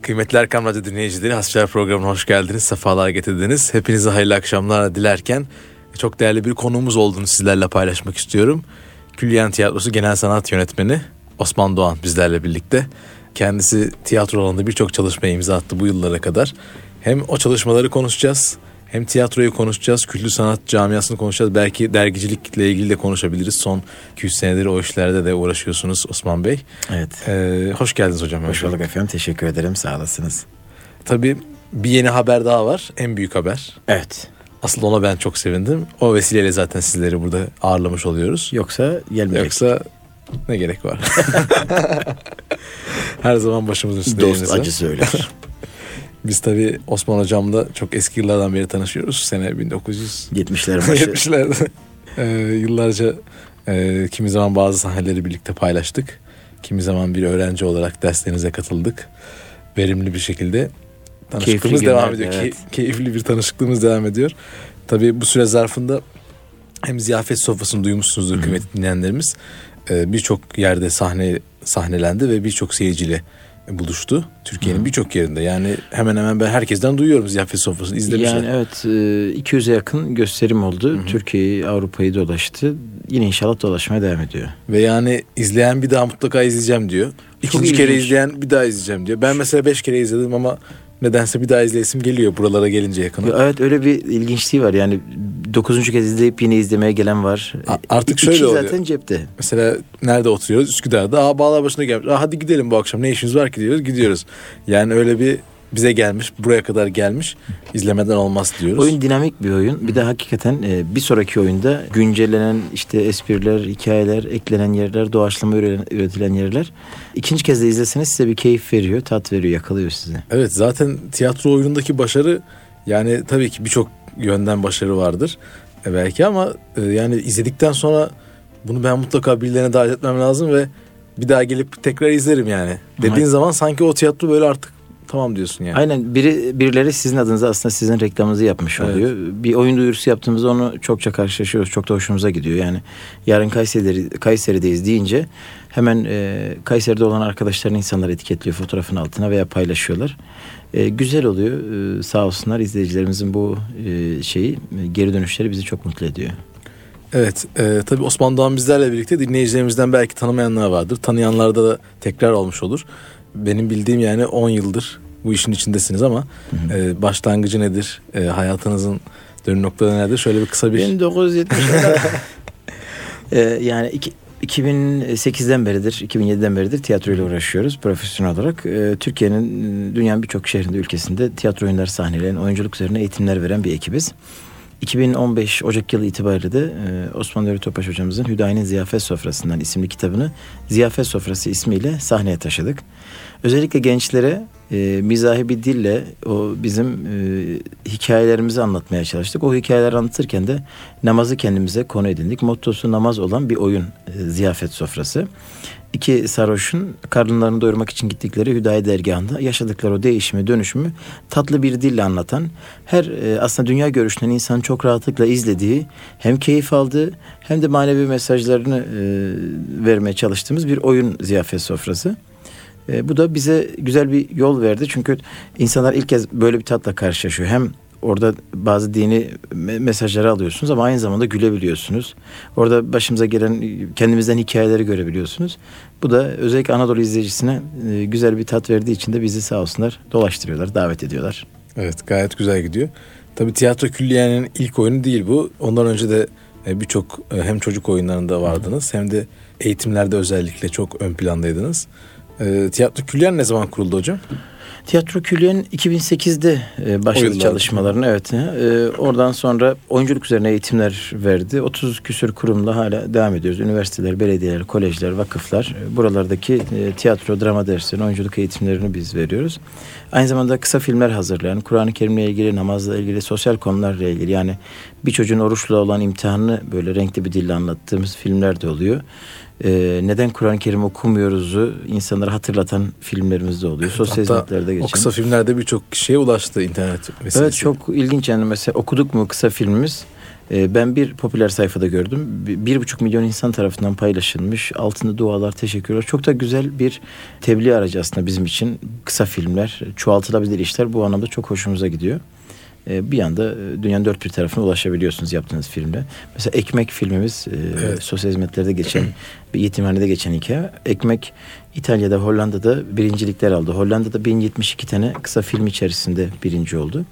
Kıymetli Erkam Radyo dinleyicileri, Hasbihal programına hoş geldiniz, sefalar getirdiniz. Hepinize hayırlı akşamlar dilerken çok değerli bir konuğumuz olduğunu sizlerle paylaşmak istiyorum. Külliyen Tiyatrosu Genel Sanat Yönetmeni Osman Doğan bizlerle birlikte. Kendisi tiyatro alanında birçok çalışmaya imza attı bu yıllara kadar. Hem o çalışmaları konuşacağız, hem tiyatroyu konuşacağız, kültür sanat camiasını konuşacağız. Belki dergicilikle ilgili de konuşabiliriz. Son 200 senedir o işlerde de uğraşıyorsunuz Osman Bey. Evet. Hoş geldiniz hocam. Hoş bulduk efendim. Teşekkür ederim. Sağ olasınız. Tabii bir yeni haber daha var. En büyük haber. Evet. Aslında ona ben çok sevindim. O vesileyle zaten sizleri burada ağırlamış oluyoruz. Yoksa gelmeyecek. Yoksa ne gerek var? Her zaman başımızın üstünde. Dost acı söyler. Biz tabii Osman hocamla çok eski yıllardan beri tanışıyoruz. Sene 1970'lerin başı. 70'lerde. Yıllarca kimi zaman bazı sahneleri birlikte paylaştık. Kimi zaman bir öğrenci olarak derslerinize katıldık. Verimli bir şekilde tanışıklığımız devam ediyor. Evet. Keyifli bir tanışıklığımız devam ediyor. Tabii bu süre zarfında hem ziyafet sofrasını duymuşsunuzdur kıymetli dinleyenlerimiz. Birçok yerde sahnelendi ve birçok seyirciyle buluştu. Türkiye'nin birçok yerinde. Yani hemen hemen ben herkesten duyuyorum ziyafet sofrasını izlemişler. Yani evet, 200'e yakın gösterim oldu. Türkiye'yi, Avrupa'yı dolaştı. Yine inşallah dolaşmaya devam ediyor. Ve yani izleyen bir daha mutlaka izleyeceğim diyor. İkinci kere izleyen bir daha izleyeceğim diyor. Ben mesela 5 kere izledim ama nedense bir daha izleyesim geliyor buralara gelince yakına. Evet, öyle bir ilginçliği var. Yani 9. kez izleyip yine izlemeye gelen var. Artık şöyle oluyor. Zaten cepte. Mesela nerede oturuyoruz? Üsküdar'da. Bağlarbaşı'na gelmiş. Hadi gidelim bu akşam. Ne işimiz var ki diyoruz. Gidiyoruz. Yani öyle bir bize gelmiş. Buraya kadar gelmiş. İzlemeden olmaz diyoruz. Oyun dinamik bir oyun. Bir de hakikaten bir sonraki oyunda güncellenen işte espriler, hikayeler, eklenen yerler, doğaçlama üretilen yerler. İkinci kez de izleseniz size bir keyif veriyor, tat veriyor, yakalıyor sizi. Evet, zaten tiyatro oyunundaki başarı, yani tabii ki birçok yönden başarı vardır belki ama yani izledikten sonra bunu ben mutlaka birilerine davet etmem lazım ve bir daha gelip tekrar izlerim yani. Dediğin zaman sanki o tiyatro böyle artık tamam diyorsun yani. Aynen, birileri sizin adınıza aslında sizin reklamınızı yapmış oluyor. Evet. Bir oyun duyurusu yaptığımızda onu çokça karşılaşıyoruz. Çok da hoşumuza gidiyor. Yani yarın Kayseri'deyiz deyince hemen Kayseri'de olan arkadaşlarını insanlar etiketliyor fotoğrafın altına veya paylaşıyorlar. Güzel oluyor. Sağ olsunlar, izleyicilerimizin bu geri dönüşleri bizi çok mutlu ediyor. Evet, tabii Osman Doğan bizlerle birlikte, dinleyicilerimizden belki tanımayanlar vardır. Tanıyanlarda da tekrar olmuş olur. Benim bildiğim yani 10 yıldır bu işin içindesiniz ama başlangıcı nedir? Hayatınızın dönüm noktaları nedir? Şöyle bir kısa bir... 1970'lerde yani 2008'den beridir, 2007'den beridir tiyatroyla uğraşıyoruz profesyonel olarak. Türkiye'nin, dünyanın birçok şehrinde, ülkesinde tiyatro oyunları sahneleyen, oyunculuk üzerine eğitimler veren bir ekibiz. 2015 Ocak yılı itibariyle de Osman Nuri Topaş hocamızın Hüdayi'nin Ziyafet Sofrası'ndan isimli kitabını Ziyafet Sofrası ismiyle sahneye taşıdık. Özellikle gençlere mizahi bir dille o bizim hikayelerimizi anlatmaya çalıştık. O hikayeleri anlatırken de namazı kendimize konu edindik. Mottosu namaz olan bir oyun, Ziyafet Sofrası. İki sarhoşun karınlarını doyurmak için gittikleri Hüdayi dergahında yaşadıkları o değişimi, dönüşümü tatlı bir dille anlatan, her aslında dünya görüşünden insan çok rahatlıkla izlediği, hem keyif aldığı hem de manevi mesajlarını vermeye çalıştığımız bir oyun, Ziyafet Sofrası. Bu da bize güzel bir yol verdi. Çünkü insanlar ilk kez böyle bir tatla karşılaşıyor. Hem orada bazı dini mesajları alıyorsunuz ama aynı zamanda gülebiliyorsunuz. Orada başımıza gelen kendimizden hikayeleri görebiliyorsunuz. Bu da özellikle Anadolu izleyicisine güzel bir tat verdiği için de bizi sağ olsunlar dolaştırıyorlar, davet ediyorlar. Evet, gayet güzel gidiyor. Tabii tiyatro külliyenin ilk oyunu değil bu. Ondan önce de birçok hem çocuk oyunlarında vardınız hem de eğitimlerde özellikle çok ön plandaydınız. Tiyatro külliyen ne zaman kuruldu hocam? Tiyatro külliyen 2008'de başladı çalışmalarını. Evet. Oradan sonra oyunculuk üzerine eğitimler verdi. 30 küsur kurumla hala devam ediyoruz. Üniversiteler, belediyeler, kolejler, vakıflar. Buralardaki tiyatro, drama derslerini, oyunculuk eğitimlerini biz veriyoruz. Aynı zamanda kısa filmler hazırlayan, Kur'an-ı Kerim'le ilgili, namazla ilgili, sosyal konularla ilgili, yani bir çocuğun oruçla olan imtihanını böyle renkli bir dille anlattığımız filmler de oluyor. Neden Kur'an-ı Kerim okumuyoruzu insanlara hatırlatan filmlerimiz de oluyor. Sosyal hizmetlerde geçen. O kısa filmlerde birçok kişiye ulaştı internet vesilesiyle. Evet, çok ilginç yani. Mesela Okuduk mu kısa filmimiz Ben bir popüler sayfada gördüm. 1,5 milyon insan tarafından paylaşılmış. Altında dualar, teşekkürler. Çok da güzel bir tebliğ aracı aslında bizim için. Kısa filmler, çoğaltılabilir işler bu anlamda çok hoşumuza gidiyor. Bir anda dünyanın dört bir tarafına ulaşabiliyorsunuz yaptığınız filmle. Mesela Ekmek filmimiz sosyal hizmetlerde geçen, bir yetimhanede geçen hikaye. Ekmek İtalya'da, Hollanda'da birincilikler aldı. Hollanda'da 1072 tane kısa film içerisinde birinci oldu.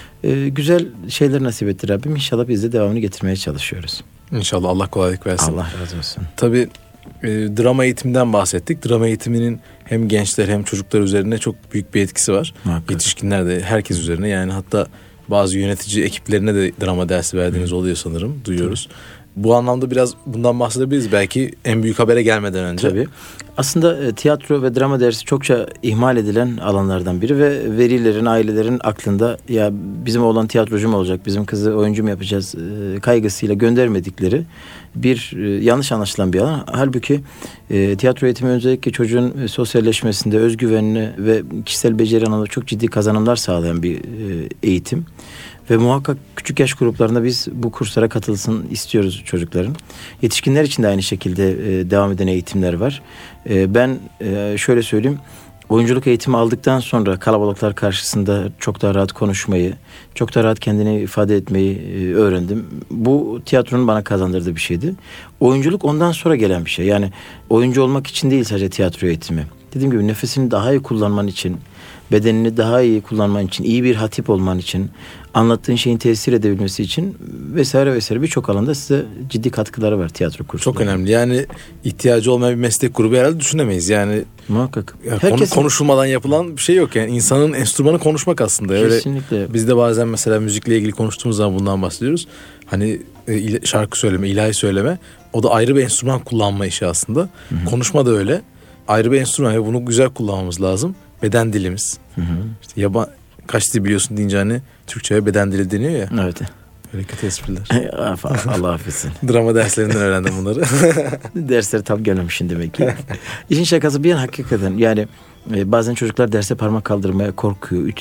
Güzel şeyler nasip etti Rabbim. İnşallah biz de devamını getirmeye çalışıyoruz. İnşallah, Allah kolaylık versin. Allah razı olsun. Tabii drama eğitiminden bahsettik. Drama eğitiminin hem gençler hem çocuklar üzerine çok büyük bir etkisi var. Muhakkak. Yetişkinler de herkes üzerine, yani hatta bazı yönetici ekiplerine de drama dersi verdiğiniz oluyor sanırım, duyuyoruz. Bu anlamda biraz bundan bahsedebiliriz belki en büyük habere gelmeden önce. Tabii. Aslında tiyatro ve drama dersi çokça ihmal edilen alanlardan biri ve velilerin, ailelerin aklında ya bizim oğlan tiyatrocu mu olacak, bizim kızı oyuncu mu yapacağız kaygısıyla göndermedikleri bir yanlış anlaşılan bir alan. Halbuki tiyatro eğitimi özellikle çocuğun sosyalleşmesinde, özgüvenini ve kişisel beceri anlamında çok ciddi kazanımlar sağlayan bir eğitim. Ve muhakkak küçük yaş gruplarında biz bu kurslara katılsın istiyoruz çocukların. Yetişkinler için de aynı şekilde devam eden eğitimler var. Ben şöyle söyleyeyim, oyunculuk eğitimi aldıktan sonra kalabalıklar karşısında çok daha rahat konuşmayı, çok daha rahat kendini ifade etmeyi öğrendim. Bu tiyatronun bana kazandırdığı bir şeydi. Oyunculuk ondan sonra gelen bir şey. Yani oyuncu olmak için değil sadece tiyatro eğitimi. Dediğim gibi nefesini daha iyi kullanman için, bedenini daha iyi kullanman için, iyi bir hatip olman için, anlattığın şeyin tesir edebilmesi için vesaire vesaire birçok alanda size ciddi katkıları var tiyatro kursunda. Çok önemli. Yani ihtiyacı olmayan bir meslek grubu herhalde düşünemeyiz. Yani muhakkak. Konuşulmadan yapılan bir şey yok. Yani insanın enstrümanı konuşmak aslında. Kesinlikle. Öyle, biz de bazen mesela müzikle ilgili konuştuğumuz zaman bundan bahsediyoruz. Hani şarkı söyleme, ilahi söyleme, o da ayrı bir enstrüman kullanma işi aslında. Hı-hı. Konuşma da öyle. Ayrı bir enstrüman ve bunu güzel kullanmamız lazım. Beden dilimiz. İşte kaç dil biliyorsun deyince hani Türkçe'ye beden dili deniyor ya. Evet. Öyle kötü espriler. Allah affetsin. Drama derslerinden öğrendim bunları. Derslere tam gelmemişsin demek ki. İşin şakası bir yana hakikaten yani bazen çocuklar derse parmak kaldırmaya korkuyor,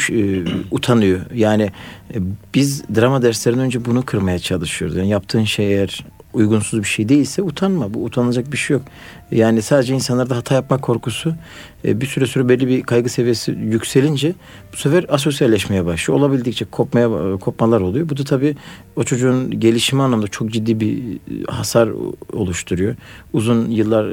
utanıyor. Yani biz drama derslerinden önce bunu kırmaya çalışıyoruz. Yani yaptığın şey eğer uygunsuz bir şey değilse utanma. Bu utanılacak bir şey yok. Yani sadece insanlarda hata yapmak korkusu bir süre sonra belli bir kaygı seviyesi yükselince bu sefer asosyalleşmeye başlıyor. Olabildikçe kopmalar oluyor. Bu da tabii o çocuğun gelişimi anlamda çok ciddi bir hasar oluşturuyor. Uzun yıllar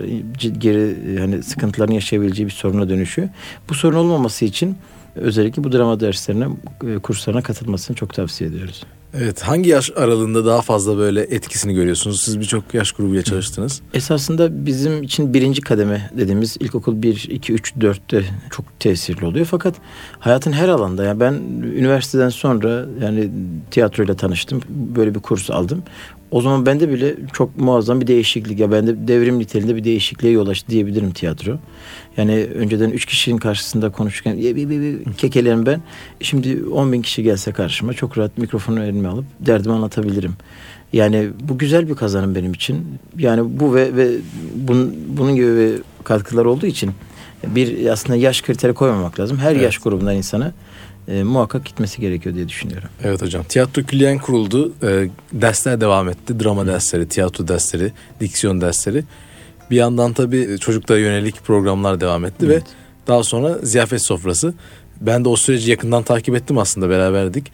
geri hani sıkıntılarını yaşayabileceği bir soruna dönüşüyor. Bu sorun olmaması için özellikle bu drama derslerine, kurslarına katılmasını çok tavsiye ediyoruz. Evet, hangi yaş aralığında daha fazla böyle etkisini görüyorsunuz? Siz birçok yaş grubuyla çalıştınız. Esasında bizim için birinci kademe dediğimiz ilkokul 1, 2, 3, 4'te çok tesirli oluyor. Fakat hayatın her alanda, yani ben üniversiteden sonra yani tiyatroyla tanıştım. Böyle bir kurs aldım. O zaman bende bile çok muazzam bir değişiklik, ya bende devrim niteliğinde bir değişikliğe yol açtı diyebilirim tiyatro. Yani önceden 3 kişinin karşısında konuşurken kekelerim ben. Şimdi 10.000 kişi gelse karşıma çok rahat mikrofonu elime alıp derdimi anlatabilirim. Yani bu güzel bir kazanım benim için. Yani bu ve bunun gibi katkılar olduğu için bir aslında yaş kriteri koymamak lazım. Her yaş grubundan insana muhakkak gitmesi gerekiyor diye düşünüyorum. Evet hocam. Tiyatro külliyen kuruldu. Dersler devam etti. Drama dersleri, tiyatro dersleri, diksiyon dersleri. Bir yandan tabii çocuklara yönelik programlar devam etti ve daha sonra ziyafet sofrası. Ben de o süreci yakından takip ettim, aslında beraberdik.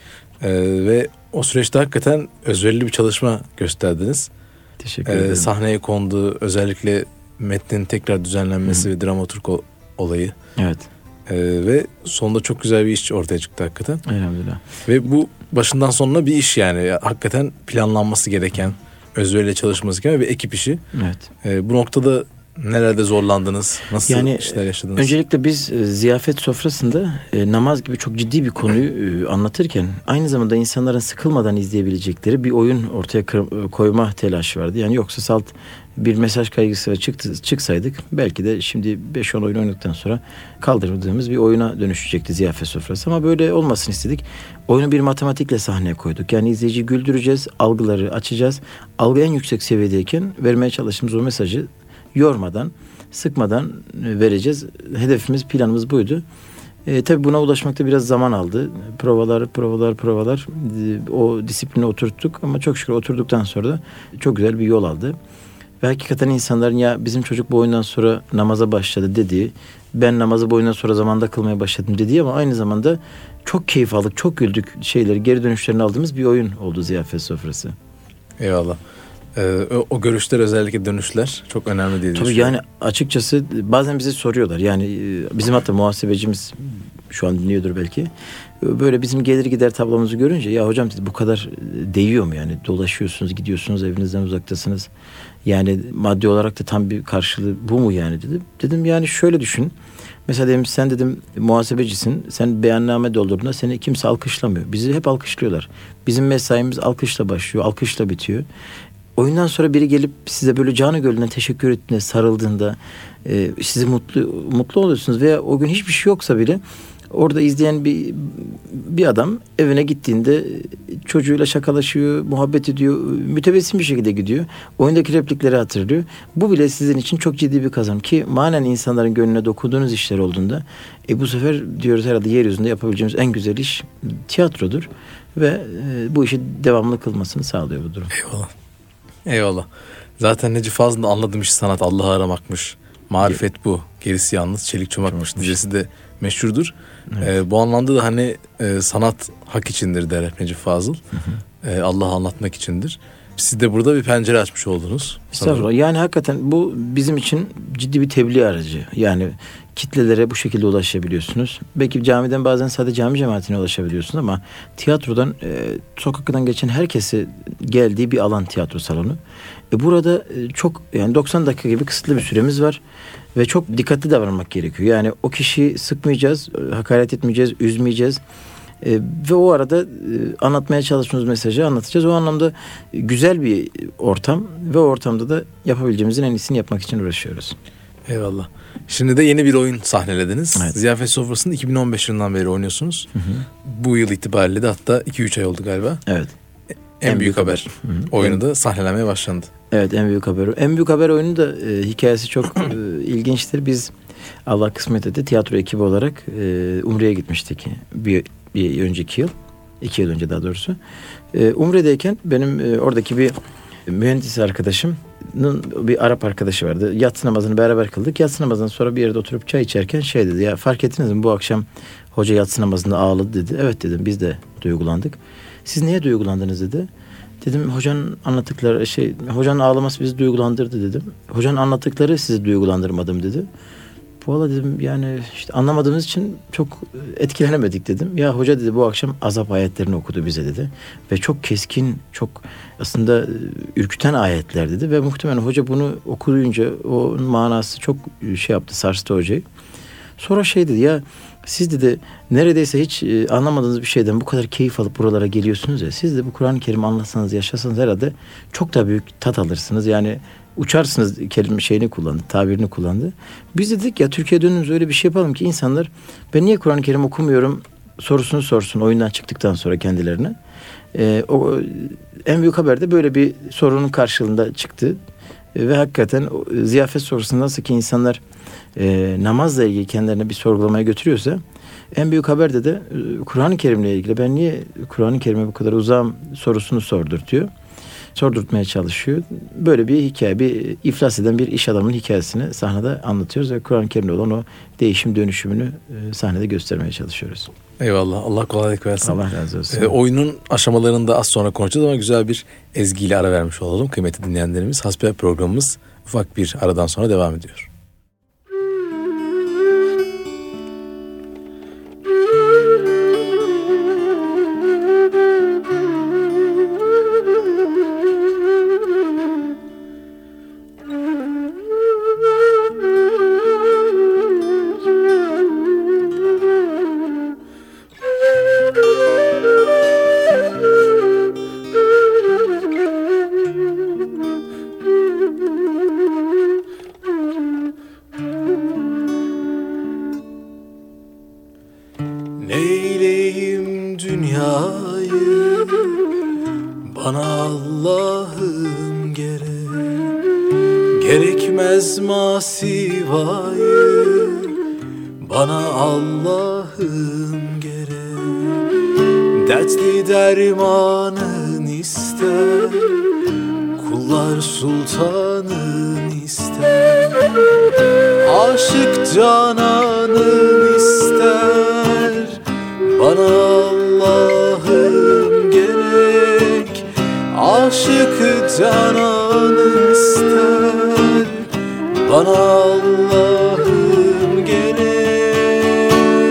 Ve o süreçte hakikaten özverili bir çalışma gösterdiniz. Teşekkür ederim. Sahneye kondu, özellikle metnin tekrar düzenlenmesi ve dramaturg olayı. Evet. Ve sonunda çok güzel bir iş ortaya çıktı hakikaten. Elhamdülillah. Ve bu başından sonuna bir iş yani. Hakikaten planlanması gereken, özveriyle çalışması gereken bir ekip işi. Evet. Bu noktada nelerde zorlandınız? Nasıl yani, işler yaşadınız? Öncelikle biz ziyafet sofrasında namaz gibi çok ciddi bir konuyu anlatırken aynı zamanda insanların sıkılmadan izleyebilecekleri bir oyun ortaya koyma telaşı vardı. Yani yoksa salt bir mesaj kaygısıyla çıksaydık belki de şimdi 5-10 oyun oynadıktan sonra kaldırdığımız bir oyuna dönüşecekti ziyafet sofrası. Ama böyle olmasını istedik. Oyunu bir matematikle sahneye koyduk. Yani izleyiciyi güldüreceğiz, algıları açacağız. Algı en yüksek seviyedeyken vermeye çalıştığımız o mesajı yormadan, sıkmadan vereceğiz. Hedefimiz, planımız buydu. Tabii buna ulaşmakta biraz zaman aldı. Provalar. O disipline oturttuk ama çok şükür oturduktan sonra da çok güzel bir yol aldı. Ve hakikaten insanların ya bizim çocuk bu oyundan sonra namaza başladı dediği, ben namazı bu oyundan sonra zamanda kılmaya başladım dediği ama aynı zamanda çok keyif aldık, çok güldük şeyleri, geri dönüşlerini aldığımız bir oyun oldu Ziyafet Sofrası. Eyvallah. O görüşler, özellikle dönüşler çok önemli diye düşünüyorum. Tabii yani açıkçası bazen bize soruyorlar. Yani bizim hatta muhasebecimiz şu an dinliyordur belki. Böyle bizim gelir gider tablomuzu görünce ya hocam dedi, bu kadar değiyor mu yani? Dolaşıyorsunuz, gidiyorsunuz, evinizden uzaktasınız. Yani maddi olarak da tam bir karşılığı bu mu yani dedi. Dedim yani şöyle düşün. Mesela dedim sen dedim muhasebecisin. Sen beyanname doldurduğunda seni kimse alkışlamıyor. Bizi hep alkışlıyorlar. Bizim mesaimiz alkışla başlıyor, alkışla bitiyor. Oyundan sonra biri gelip size böyle canı gönülden teşekkür ettiğinde, sarıldığında sizi mutlu oluyorsunuz veya o gün hiçbir şey yoksa bile orada izleyen bir adam evine gittiğinde çocuğuyla şakalaşıyor, muhabbet ediyor, mütebessim bir şekilde gidiyor. Oyundaki replikleri hatırlıyor. Bu bile sizin için çok ciddi bir kazanım ki manen insanların gönlüne dokunduğunuz işler olduğunda bu sefer diyoruz herhalde yeryüzünde yapabileceğimiz en güzel iş tiyatrodur ve bu işi devamlı kılmasını sağlıyor bu durum. Eyvallah. Zaten Necip Fazıl'ın da anladığım iş sanat Allah'ı aramakmış. Marifet bu. Gerisi yalnız çelik çomakmış dizesi de meşhurdur. Evet. Bu anlamda da hani sanat hak içindir der hep Necip Fazıl. Allah'ı anlatmak içindir. Siz de burada bir pencere açmış oldunuz. Estağfurullah. Yani hakikaten bu bizim için ciddi bir tebliğ aracı. Yani kitlelere bu şekilde ulaşabiliyorsunuz. Belki camiden bazen sadece cami cemaatine ulaşabiliyorsunuz ama tiyatrodan sokaktan geçen herkese geldiği bir alan tiyatro salonu. Burada çok yani 90 dakika gibi kısıtlı bir süremiz var ve çok dikkatli davranmak gerekiyor. Yani o kişiyi sıkmayacağız, hakaret etmeyeceğiz, üzmeyeceğiz. Ve o arada anlatmaya çalıştığımız mesajı anlatacağız. O anlamda güzel bir ortam ve o ortamda da yapabileceğimizin en iyisini yapmak için uğraşıyoruz. Eyvallah. Şimdi de yeni bir oyun sahnelediniz. Evet. Ziyafet Sofrası'nı 2015 yılından beri oynuyorsunuz. Hı. Bu yıl itibariyle de hatta 2-3 ay oldu galiba. Evet. En büyük haber oyunu da sahnelenmeye başlandı. Evet, en büyük haber. En büyük haber oyunu da hikayesi çok ilginçtir. Biz Allah kısmet etti tiyatro ekibi olarak Umre'ye gitmiştik bir önceki yıl. 2 yıl önce daha doğrusu. Umre'deyken benim oradaki bir mühendis arkadaşımın bir Arap arkadaşı vardı. Yatsı namazını beraber kıldık. Yatsı namazından sonra bir yerde oturup çay içerken şey dedi. Ya fark ettiniz mi bu akşam hoca yatsı namazında ağladı dedi. Evet dedim, biz de duygulandık. Siz niye duygulandınız dedi. Dedim hocanın anlattıkları hocanın ağlaması bizi duygulandırdı dedim. Hocanın anlattıkları sizi duygulandırmadım dedi. Valla dedim yani işte anlamadığımız için çok etkilenemedik dedim. Ya hoca dedi bu akşam azap ayetlerini okudu bize dedi. Ve çok keskin, çok aslında ürküten ayetler dedi. Ve muhtemelen hoca bunu okuyunca o manası çok yaptı, sarstı hocayı. Sonra dedi ya siz dedi neredeyse hiç anlamadığınız bir şeyden bu kadar keyif alıp buralara geliyorsunuz ya. Siz de bu Kur'an-ı Kerim anlatsanız, yaşasanız herhalde çok da büyük tat alırsınız. Yani uçarsınız tabirini kullandı. Biz dedik ya Türkiye'ye dönünüz öyle bir şey yapalım ki insanlar ben niye Kur'an-ı Kerim okumuyorum sorusunu sorsun oyundan çıktıktan sonra kendilerine. En büyük haberde böyle bir sorunun karşılığında çıktı. Ve hakikaten ziyafet sorusunda nasıl ki insanlar namazla ilgili kendilerine bir sorgulamaya götürüyorsa en büyük haberde de Kur'an-ı Kerim'le ilgili ben niye Kur'an-ı Kerim'e bu kadar uzağım sorusunu sordurtmaya çalışıyor. Böyle bir hikaye, bir iflas eden bir iş adamının hikayesini sahnede anlatıyoruz ve Kur'an-ı Kerim'de olan o değişim dönüşümünü sahnede göstermeye çalışıyoruz. Eyvallah. Allah kolaylık versin. Allah razı olsun. Oyunun aşamalarını da az sonra konuşacağız ama güzel bir ezgiyle ara vermiş olalım kıymetli dinleyenlerimiz. Hasbihal programımız ufak bir aradan sonra devam ediyor. Neyleyim dünyayı bana Allah'ım gerekmez masivayı bana Allah'ım gerek. Dertli dermanın ister, kullar sultanın ister. Aşık cananın ister, bana Allah'ım gerek. Aşık cananın ister, bana Allah'ım gerek.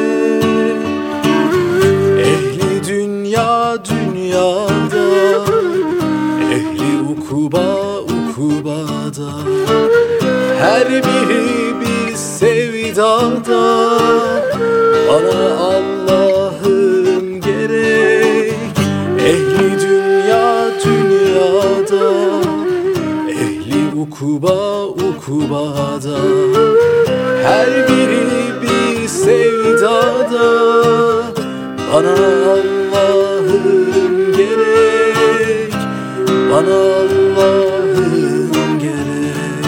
Ehli dünya dünyada, ehli ukuba ukubada, her biri bir sevdada, bana Allah'ım gerek. Ehli dünya dünyada, ehli ukuba ukubada, her biri bir sevdada, bana Allah'ım gerek. Bana Allah'ım gerek.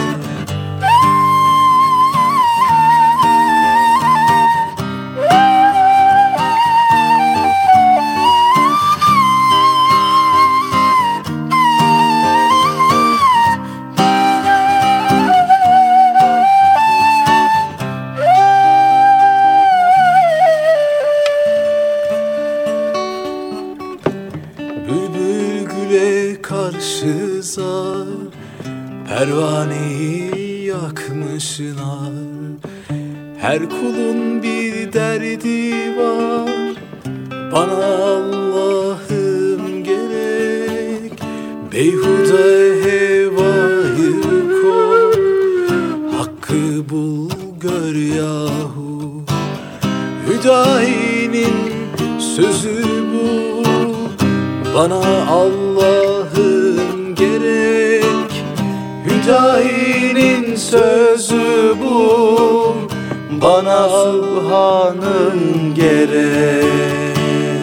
Bülbül güle karşı zar, pervaneyi yakmışlar. Her kulun bir derdi var, bana Allah'ım gerek. Beyhude hevayı koy, hakkı bul gör yahu. Hüdayi'nin sözü bu, bana Allah'ım gerek. Hüdayi'nin sözü bu, bana Subhan'ım gerek.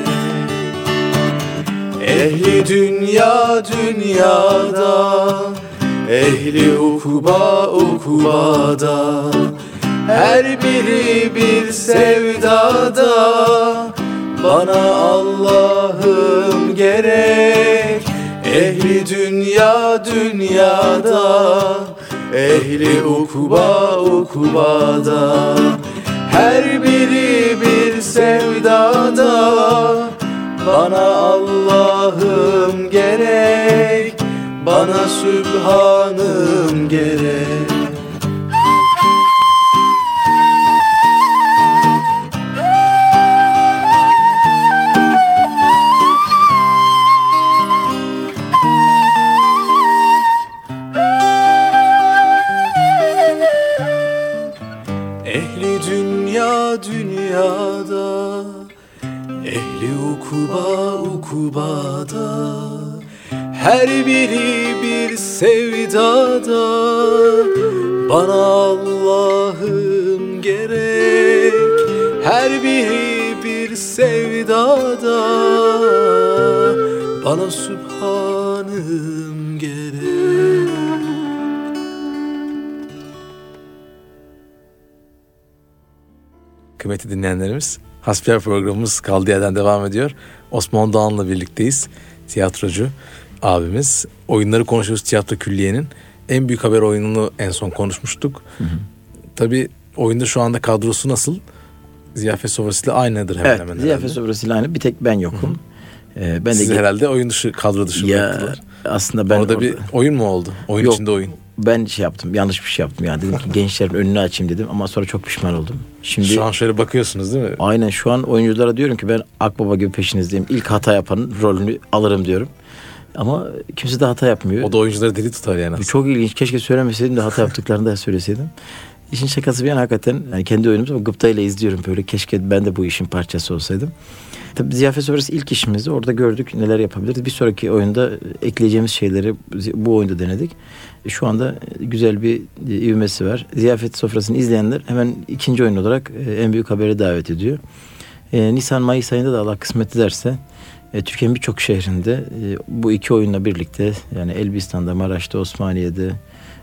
Ehli dünya dünyada, ehli ukuba ukubada, her biri bir sevdada, bana Allah'ım gerek. Ehli dünya dünyada, ehli ukuba ukubada, her biri bir sevdada, bana Allah'ım gerek. Bana Sübhan'ım gerek. Ehli dünya dünyada, ehli ukuba ukubada, her biri bir sevdada, bana Allah'ım gerek. Her biri bir sevdada, bana Sübhan'ım gerek. Kıymetli dinleyenlerimiz, Hasbihal programımız kaldığı yerden devam ediyor. Osman Doğan'la birlikteyiz. Tiyatrocu abimiz. Oyunları konuşuyoruz. Tiyatro Külliye'nin en büyük haber oyununu en son konuşmuştuk. Tabii oyunda şu anda kadrosu nasıl? Ziyafet sofrasıyla aynıdır hemen hemen. Ziyafet sofrasıyla aynı. Bir tek ben yokum. Ben de herhalde oyun dışı, kadro dışı bıraktılar. Aslında ben orada bir oyun mu oldu? Oyun Yok, içinde oyun. Ben yanlış bir şey yaptım yani. Dedim ki gençlerin önünü açayım dedim ama sonra çok pişman oldum. Şimdi şu an şöyle bakıyorsunuz değil mi? Aynen, şu an oyunculara diyorum ki ben Akbaba gibi peşinizdeyim. İlk hata yapanın rolünü alırım diyorum. Ama kimse de hata yapmıyor. O da oyuncuları deli tutar yani. Bu çok ilginç. Keşke söylemeseydim de hata yaptıklarını da söyleseydim. İşin şakası bir yana hakikaten yani kendi oyunumuzu ama gıptayla izliyorum böyle. Keşke ben de bu işin parçası olsaydım. Tabii Ziyafet Sofrası ilk işimizdi. Orada gördük neler yapabiliriz. Bir sonraki oyunda ekleyeceğimiz şeyleri bu oyunda denedik. Şu anda güzel bir ivmesi var. Ziyafet Sofrası'nı izleyenler hemen ikinci oyun olarak En Büyük Haber'e davet ediyor. Nisan-Mayıs ayında da Allah kısmet ederse Türkiye'nin birçok şehrinde bu iki oyunla birlikte yani Elbistan'da, Maraş'ta, Osmaniye'de,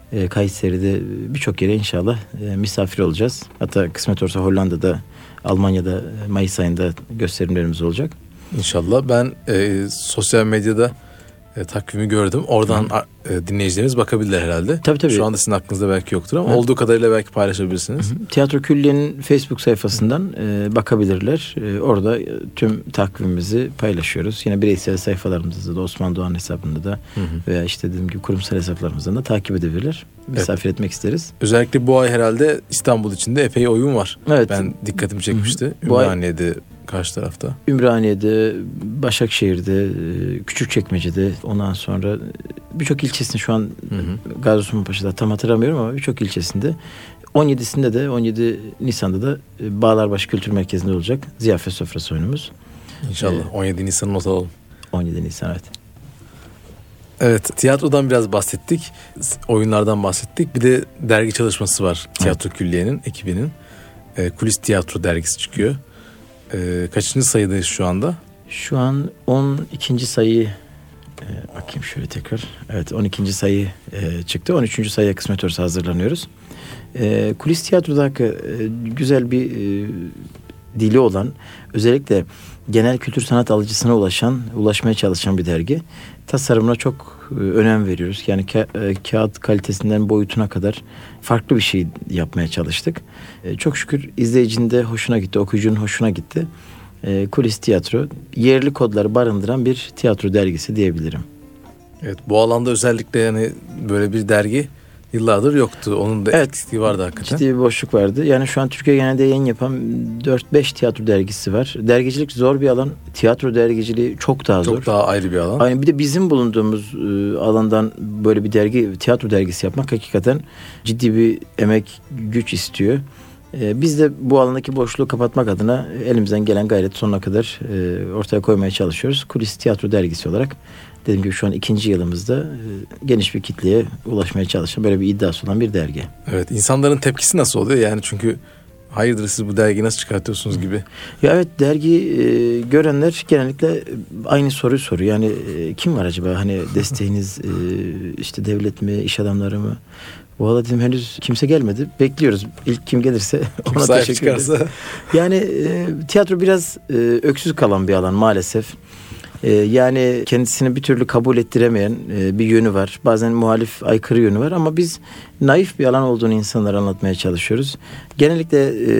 Kayseri'de birçok yere inşallah misafir olacağız. Hatta kısmet olursa Hollanda'da, Almanya'da Mayıs ayında gösterimlerimiz olacak. İnşallah. Ben sosyal medyada takvimi gördüm. Oradan dinleyicilerimiz bakabilirler herhalde. Tabii. Şu anda sizin aklınızda belki yoktur ama olduğu kadarıyla belki paylaşabilirsiniz. Tiyatro Külliye'nin Facebook sayfasından bakabilirler. Orada tüm takvimimizi paylaşıyoruz. Yine bireysel sayfalarımızda da, Osman Doğan hesabında da veya işte dediğim gibi kurumsal hesaplarımızdan da takip edebilirler. Misafir etmek isteriz. Özellikle bu ay herhalde İstanbul içinde epey oyun var. Evet. Ben dikkatimi çekmişti. Bu Ümraniye'de karşı tarafta. Ümraniye'de, Başakşehir'de, Küçükçekmece'de, ondan sonra birçok ilçesinde şu an Gazi Osman Paşa'da tam hatırlamıyorum ama birçok ilçesinde 17'sinde de 17 Nisan'da da Bağlarbaşı Kültür Merkezi'nde olacak ziyafet sofrası oyunumuz. İnşallah 17 Nisan'ı not alalım. 17 Nisan evet. Evet, tiyatrodan biraz bahsettik. Oyunlardan bahsettik. Bir de dergi çalışması var. Tiyatro Külliye'nin, ekibinin. Kulis Tiyatro dergisi çıkıyor. Kaçıncı sayıdayız şu anda? Şu an 12. sayı bakayım şöyle tekrar. Evet 12. sayı çıktı. 13. sayıya kısmet olursa hazırlanıyoruz. Kulis Tiyatro'da güzel bir dili olan, özellikle genel kültür sanat alıcısına ulaşmaya çalışan bir dergi. Tasarımına çok önem veriyoruz. Yani kağıt kalitesinden boyutuna kadar farklı bir şey yapmaya çalıştık. Çok şükür izleyicinin de hoşuna gitti, okuyucunun hoşuna gitti. Kulis Tiyatro, yerli kodları barındıran bir tiyatro dergisi diyebilirim. Evet, bu alanda özellikle yani böyle bir dergi yıllardır yoktu. Onun da eksikliği vardı hakikaten. Ciddi bir boşluk vardı. Yani şu an Türkiye genelinde yayın yapan 4-5 tiyatro dergisi var. Dergicilik zor bir alan. Tiyatro dergiciliği çok daha zor. Çok daha ayrı bir alan. Aynen, bir de bizim bulunduğumuz alandan böyle bir tiyatro dergisi yapmak hakikaten ciddi bir emek, güç istiyor. Biz de bu alandaki boşluğu kapatmak adına elimizden gelen gayret sonuna kadar ortaya koymaya çalışıyoruz. Kulis Tiyatro dergisi olarak dediğim gibi şu an 2. yılımızda geniş bir kitleye ulaşmaya çalışan böyle bir iddiası olan bir dergi. Evet, insanların tepkisi nasıl oluyor? Yani çünkü hayırdır siz bu dergiyi nasıl çıkartıyorsunuz gibi. Ya evet, dergi görenler genellikle aynı soruyu soruyor. Yani kim var acaba? Hani desteğiniz işte devlet mi, iş adamları mı? Valla dedim henüz kimse gelmedi. Bekliyoruz. İlk kim gelirse ona teşekkür ederiz. Yani tiyatro biraz öksüz kalan bir alan maalesef. Yani kendisini bir türlü kabul ettiremeyen bir yönü var. Bazen muhalif, aykırı yönü var ama biz naif bir alan olduğunu insanlara anlatmaya çalışıyoruz. Genellikle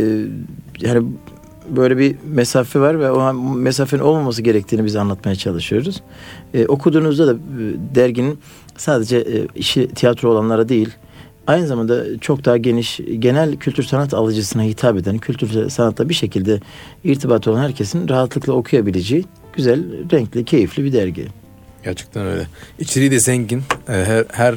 yani böyle bir mesafe var ve o mesafenin olmaması gerektiğini biz anlatmaya çalışıyoruz. Okuduğunuzda da derginin sadece işi tiyatro olanlara değil, aynı zamanda çok daha geniş, genel kültür sanat alıcısına hitap eden, kültür sanatla bir şekilde irtibatı olan herkesin rahatlıkla okuyabileceği güzel, renkli, keyifli bir dergi. Gerçekten öyle. İçeriği de zengin. Her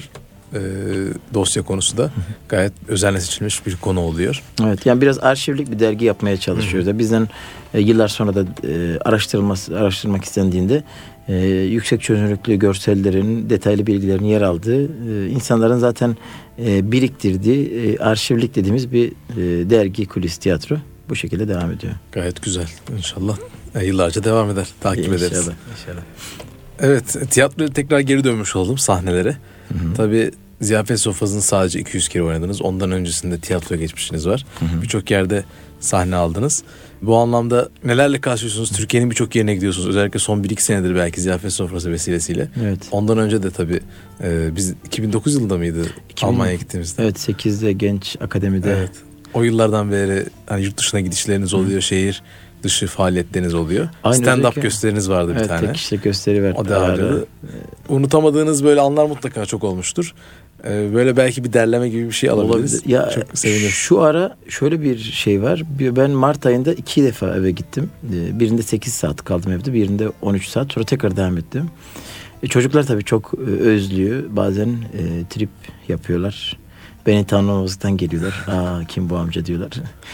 dosya konusu da gayet özenle seçilmiş bir konu oluyor. Evet, yani biraz arşivlik bir dergi yapmaya çalışıyoruz. Bizden yıllar sonra da araştırmak istendiğinde yüksek çözünürlüklü görsellerin, detaylı bilgilerin yer aldığı, insanların zaten biriktirdiği arşivlik dediğimiz bir dergi Kulis Tiyatro. Bu şekilde devam ediyor. Gayet güzel. İnşallah yıllarca devam eder. Takip ederiz. İnşallah. Evet, tiyatroya tekrar geri dönmüş oldum sahnelere. Tabii ziyafet sofrasını sadece 200 kere oynadınız. Ondan öncesinde tiyatroya geçmişiniz var. Birçok yerde sahne aldınız. Bu anlamda nelerle karşılaşıyorsunuz? Türkiye'nin birçok yerine gidiyorsunuz. Özellikle son 1-2 senedir belki ziyafet sofrası vesilesiyle. Evet. Ondan önce de tabii biz 2009 yılında mıydı Almanya'ya gittiğimizde? Evet, 8'de Genç Akademi'de. Evet. O yıllardan beri hani yurt dışına gidişleriniz oluyor, şehir dışı faaliyetleriniz oluyor. Stand-up gösteriniz vardı bir tane. Evet, tek kişilik gösteri var. O da ayrı. Unutamadığınız böyle anlar mutlaka çok olmuştur. Böyle belki bir derleme gibi bir şey alabiliriz. Ya, çok sevinirim. Şu ara şöyle bir şey var. Ben Mart ayında 2 defa eve gittim. Birinde 8 saat kaldım evde. Birinde 13 saat. Sonra tekrar devam ettim. Çocuklar tabii çok özlüyor. Bazen trip yapıyorlar. Beni tanımamazlıktan geliyorlar. Kim bu amca diyorlar.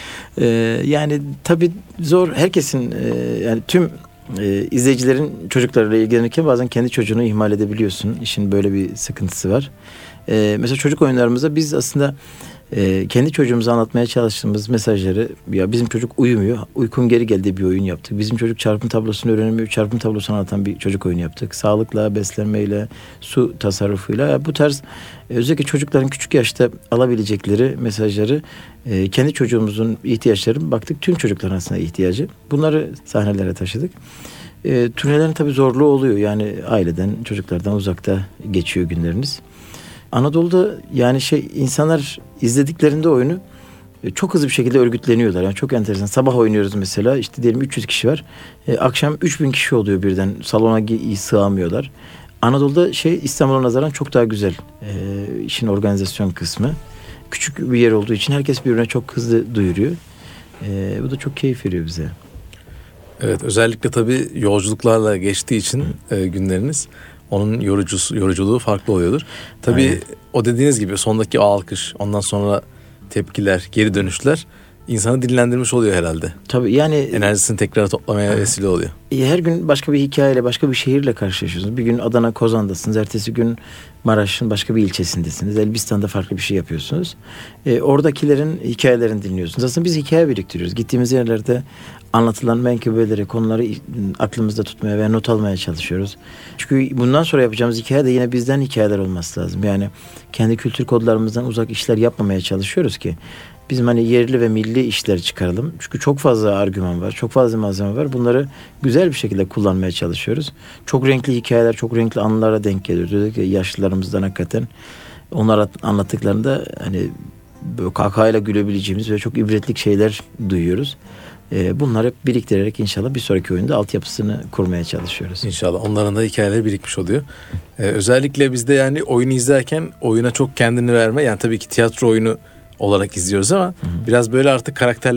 Yani tabii zor. Herkesin yani tüm izleyicilerin çocuklarıyla ilgilenirken bazen kendi çocuğunu ihmal edebiliyorsun. İşin böyle bir sıkıntısı var. Mesela çocuk oyunlarımızda biz aslında Kendi çocuğumuza anlatmaya çalıştığımız mesajları, ya bizim çocuk uyumuyor, uykun geri geldiği bir oyun yaptık. Bizim çocuk çarpım tablosunu öğrenemiyor, çarpım tablosunu anlatan bir çocuk oyunu yaptık. Sağlıkla, beslenmeyle, su tasarrufuyla, bu tarz özellikle çocukların küçük yaşta alabilecekleri mesajları, kendi çocuğumuzun ihtiyaçlarına baktık. Tüm çocukların aslında ihtiyacı. Bunları sahnelere taşıdık. Turnelerin tabii zorluğu oluyor. Yani aileden, çocuklardan uzakta geçiyor günleriniz. Anadolu'da yani insanlar izlediklerinde oyunu çok hızlı bir şekilde örgütleniyorlar. Yani çok enteresan. Sabah oynuyoruz mesela. İşte diyelim 300 kişi var. Akşam 3000 kişi oluyor birden. Salona sığamıyorlar. Anadolu'da İstanbul'a nazaran çok daha güzel. İşin organizasyon kısmı. Küçük bir yer olduğu için herkes birbirine çok hızlı duyuruyor. Bu da çok keyif veriyor bize. Evet, özellikle tabii yolculuklarla geçtiği için günleriniz, onun yoruculuğu farklı oluyordur. Tabii aynen. O dediğiniz gibi sondaki o alkış, ondan sonra tepkiler, geri dönüşler insanı dinlendirmiş oluyor herhalde. Tabii yani enerjisini tekrar toplamaya vesile oluyor. Her gün başka bir hikayeyle, başka bir şehirle karşılaşıyorsunuz. Bir gün Adana Kozan'dasınız, ertesi gün Maraş'ın başka bir ilçesindesiniz. Elbistan'da farklı bir şey yapıyorsunuz. Oradakilerin hikayelerini dinliyorsunuz. Aslında biz hikaye biriktiriyoruz. Gittiğimiz yerlerde anlatılan menkıbeleri, konuları aklımızda tutmaya ve not almaya çalışıyoruz. Çünkü bundan sonra yapacağımız hikaye de yine bizden hikayeler olması lazım. Yani kendi kültür kodlarımızdan uzak işler yapmamaya çalışıyoruz ki bizim yerli ve milli işler çıkaralım. Çünkü çok fazla argüman var, çok fazla malzeme var. Bunları güzel bir şekilde kullanmaya çalışıyoruz. Çok renkli hikayeler, çok renkli anılara denk geliyoruz. Özellikle yaşlılarımızdan hakikaten onlar anlattıklarında böyle kahkahayla gülebileceğimiz ve çok ibretlik şeyler duyuyoruz. Bunları biriktirerek inşallah bir sonraki oyunda altyapısını kurmaya çalışıyoruz. İnşallah onların da hikayeleri birikmiş oluyor. Özellikle bizde oyunu izlerken oyuna çok kendini verme. Yani tabii ki tiyatro oyunu olarak izliyoruz ama biraz böyle artık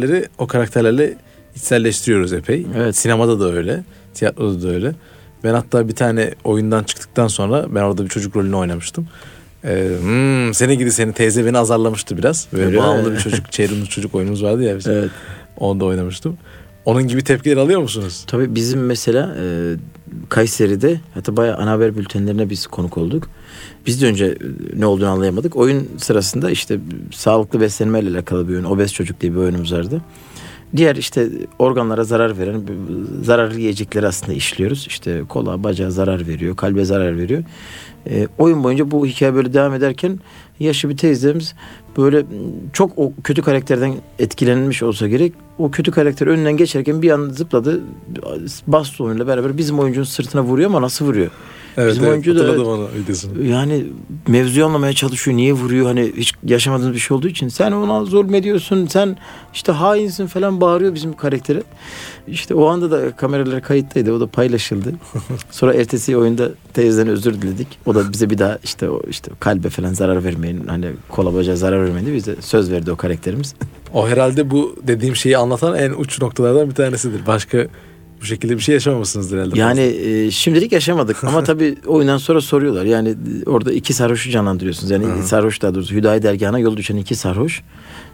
o karakterlerle içselleştiriyoruz epey. Evet. Sinemada da öyle, tiyatroda da öyle. Ben hatta bir tane oyundan çıktıktan sonra ben orada bir çocuk rolünü oynamıştım. Seni teyze beni azarlamıştı biraz. Böyle bağımlı bir çocuk, çevrimiz çocuk oyunumuz vardı ya bizim. Evet. Onu da oynamıştım. Onun gibi tepkiler alıyor musunuz? Tabii bizim mesela Kayseri'de hatta bayağı ana haber bültenlerine biz konuk olduk. Biz de önce ne olduğunu anlayamadık. Oyun sırasında sağlıklı beslenmeyle alakalı bir oyun. Obez çocuk diye bir oyunumuz vardı. Diğer organlara zarar veren zararlı yiyecekleri aslında işliyoruz. Kola, bacağa zarar veriyor, kalbe zarar veriyor. Oyun boyunca bu hikaye böyle devam ederken yaşlı bir teyzemiz böyle çok o kötü karakterden etkilenmiş olsa gerek. O kötü karakter önünden geçerken bir an zıpladı. Bastonuyla beraber bizim oyuncunun sırtına vuruyor ama nasıl vuruyor? Evet, bizim oyuncu da yani mevzuyu anlamaya çalışıyor. Niye vuruyor? Hiç yaşamadığınız bir şey olduğu için. Sen ona zulmediyorsun. Sen hainsin falan bağırıyor bizim karaktere. O anda da kameralar kayıttaydı. O da paylaşıldı. Sonra ertesi oyunda teyzeden özür diledik. O da bize bir daha kalbe falan zarar vermeyin. Kola bacağa zarar vermeyin diye bize söz verdi o karakterimiz. O herhalde bu dediğim şeyi anlatan en uç noktalardan bir tanesidir. Başka bu şekilde bir şey yaşamamışsınızdır herhalde. Yani şimdilik yaşamadık ama tabii oyundan sonra soruyorlar. Yani orada iki sarhoşu canlandırıyorsunuz. Yani sarhoş, daha doğrusu Hüdayi dergahına yol düşen iki sarhoş.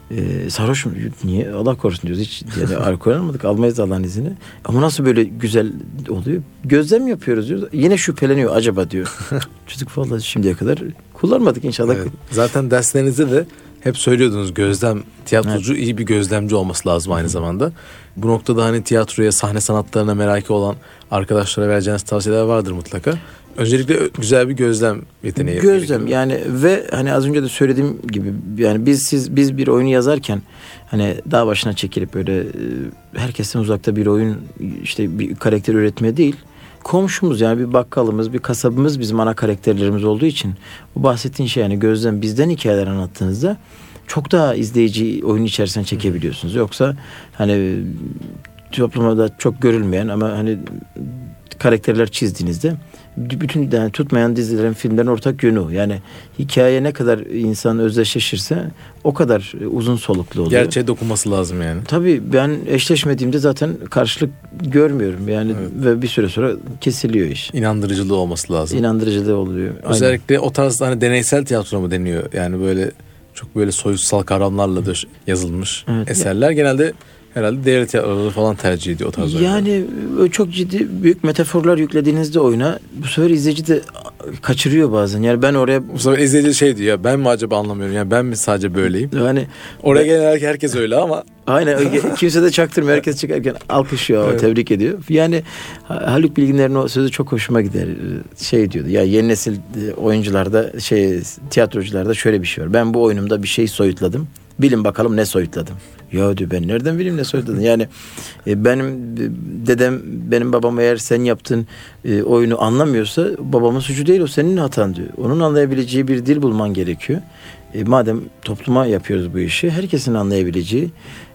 Sarhoş mu? Niye? Allah korusun diyoruz. Hiç alkol almadık. Almayız Allah'ın izniyle. Ama nasıl böyle güzel oluyor? Gözlem yapıyoruz diyor. Yine şüpheleniyor acaba diyor. Çocuk vallahi şimdiye kadar kullanmadık inşallah. Evet. Zaten derslerinizde de hep söylüyordunuz tiyatrocu iyi bir gözlemci olması lazım aynı zamanda. Bu noktada tiyatroya, sahne sanatlarına merakı olan arkadaşlara vereceğiniz tavsiyeler vardır mutlaka. Öncelikle güzel bir gözlem yeteneği. Gözlem ve az önce de söylediğim gibi biz bir oyunu yazarken dağ başına çekilip böyle herkesten uzakta bir oyun bir karakter üretmeye değil. Komşumuz bir bakkalımız, bir kasabımız bizim ana karakterlerimiz olduğu için bu bahsettiğin gözlem, bizden hikayeler anlattığınızda çok daha izleyici oyun içerisine çekebiliyorsunuz. Yoksa toplumda çok görülmeyen ama karakterler çizdiğinizde bütün tutmayan dizilerin, filmlerin ortak yönü o. Hikaye ne kadar insan özdeşleşirse o kadar uzun soluklu oluyor. Gerçeğe dokunması lazım yani. Tabii ben eşleşmediğimde zaten karşılık görmüyorum evet. Ve bir süre sonra kesiliyor iş. İnandırıcılığı olması lazım. İnandırıcılığı oluyor. Özellikle aynen. O tarz deneysel tiyatro mu deniyor? Yani böyle çok böyle soyutsal kavramlarla da yazılmış eserler genelde herhalde devlet tiyatroları falan tercih ediyor o tarz oyunları. Çok ciddi büyük metaforlar yüklediğinizde oyuna bu sefer izleyici de kaçırıyor bazen. Yani ben oraya... Bu sefer izleyici şey diyor ya, ben mi acaba anlamıyorum? Yani ben mi sadece böyleyim? Yani oraya gelen herkes öyle ama. Aynen, kimse de çaktırmıyor. Herkes çıkarken alkışlıyor, evet. Tebrik ediyor. Yani Haluk Bilginer'in o sözü çok hoşuma gider. Şey diyordu ya, yeni nesil oyuncularda, tiyatrocularda şöyle bir şey var. Ben bu oyunumda bir şey soyutladım. Bilin bakalım ne soyutladım. Ya diyor, ben nereden bileyim ne soyutladın? Yani benim dedem, benim babam eğer sen yaptığın oyunu anlamıyorsa babamın suçu değil, o senin hatan diyor. Onun anlayabileceği bir dil bulman gerekiyor. Madem topluma yapıyoruz bu işi, herkesin anlayabileceği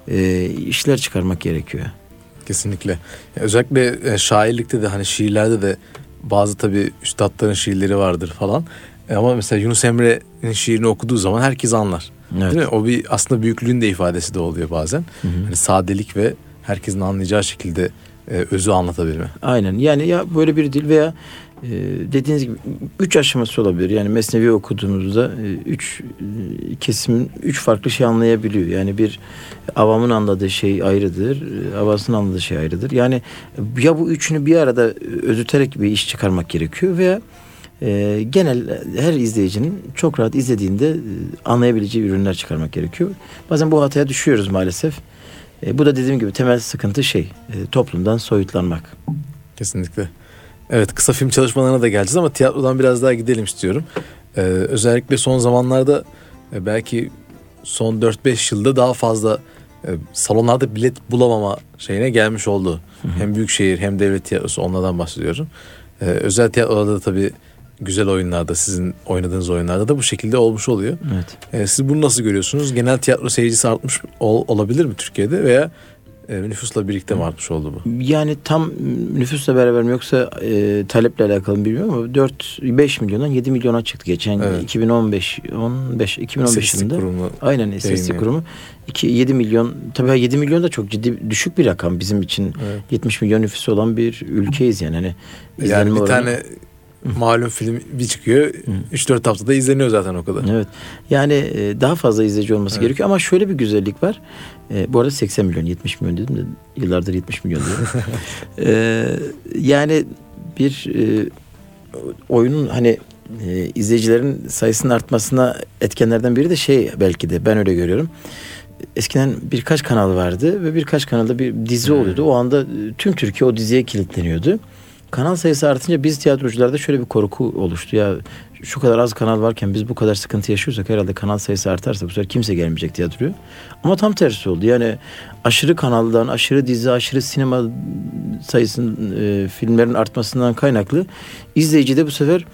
işler çıkarmak gerekiyor. Kesinlikle. Özellikle şairlikte de, hani şiirlerde de bazı tabii üstadların şiirleri vardır falan. Ama mesela Yunus Emre'nin şiirini okuduğu zaman herkes anlar. Evet. Değil mi? O bir aslında büyüklüğün de ifadesi de oluyor bazen. Hani sadelik ve herkesin anlayacağı şekilde özü anlatabilme. Aynen. Yani ya böyle bir dil veya dediğiniz gibi 3 aşaması olabilir. Yani Mesnevi okuduğumuzda 3 kesimin 3 farklı şey anlayabiliyor. Yani bir avamın anladığı şey ayrıdır, havasının anladığı şey ayrıdır. Yani ya bu üçünü bir arada özüterek bir iş çıkarmak gerekiyor veya genel her izleyicinin çok rahat izlediğinde anlayabileceği ürünler çıkarmak gerekiyor. Bazen bu hataya düşüyoruz maalesef. Bu da dediğim gibi temel sıkıntı toplumdan soyutlanmak. Kesinlikle. Evet, kısa film çalışmalarına da geleceğiz ama tiyatrodan biraz daha gidelim istiyorum. Özellikle son zamanlarda belki son 4-5 yılda daha fazla salonlarda bilet bulamama şeyine gelmiş oldu. Hı hı. Hem büyükşehir hem devlet tiyatrosu, onlardan bahsediyorum. Özel tiyatrolarda da tabii güzel oyunlarda, sizin oynadığınız oyunlarda da bu şekilde olmuş oluyor. Evet. Siz bunu nasıl görüyorsunuz? Genel tiyatro seyircisi artmış olabilir mi Türkiye'de veya nüfusla birlikte mi artmış oldu bu? Yani tam nüfusla beraber mi yoksa taleple alakalı mı bilmiyorum ama 4-5 milyondan 7 milyona çıktı geçen 2015 yılında. Kurumu. Aynen, istatistik kurumu. 7 milyon, tabii 7 milyon da çok ciddi, düşük bir rakam bizim için. Evet. 70 milyon nüfusu olan bir ülkeyiz yani. Yani bir tane malum film bir çıkıyor, 3-4 haftada izleniyor zaten o kadar. Evet. Yani daha fazla izleyici olması gerekiyor ama şöyle bir güzellik var. Bu arada 80 milyon, 70 milyon dedim de yıllardır 70 milyon diyorum. Yani bir oyunun izleyicilerin sayısının artmasına etkenlerden biri de belki de ben öyle görüyorum. Eskiden birkaç kanal vardı ve birkaç kanalda bir dizi oluyordu. O anda tüm Türkiye o diziye kilitleniyordu. Kanal sayısı artınca biz tiyatrocularda şöyle bir korku oluştu. Ya şu kadar az kanal varken biz bu kadar sıkıntı yaşıyorsak herhalde kanal sayısı artarsa bu sefer kimse gelmeyecek tiyatroya. Ama tam tersi oldu. Yani aşırı kanaldan, aşırı dizi, aşırı sinema sayısının, filmlerin artmasından kaynaklı izleyicide bu sefer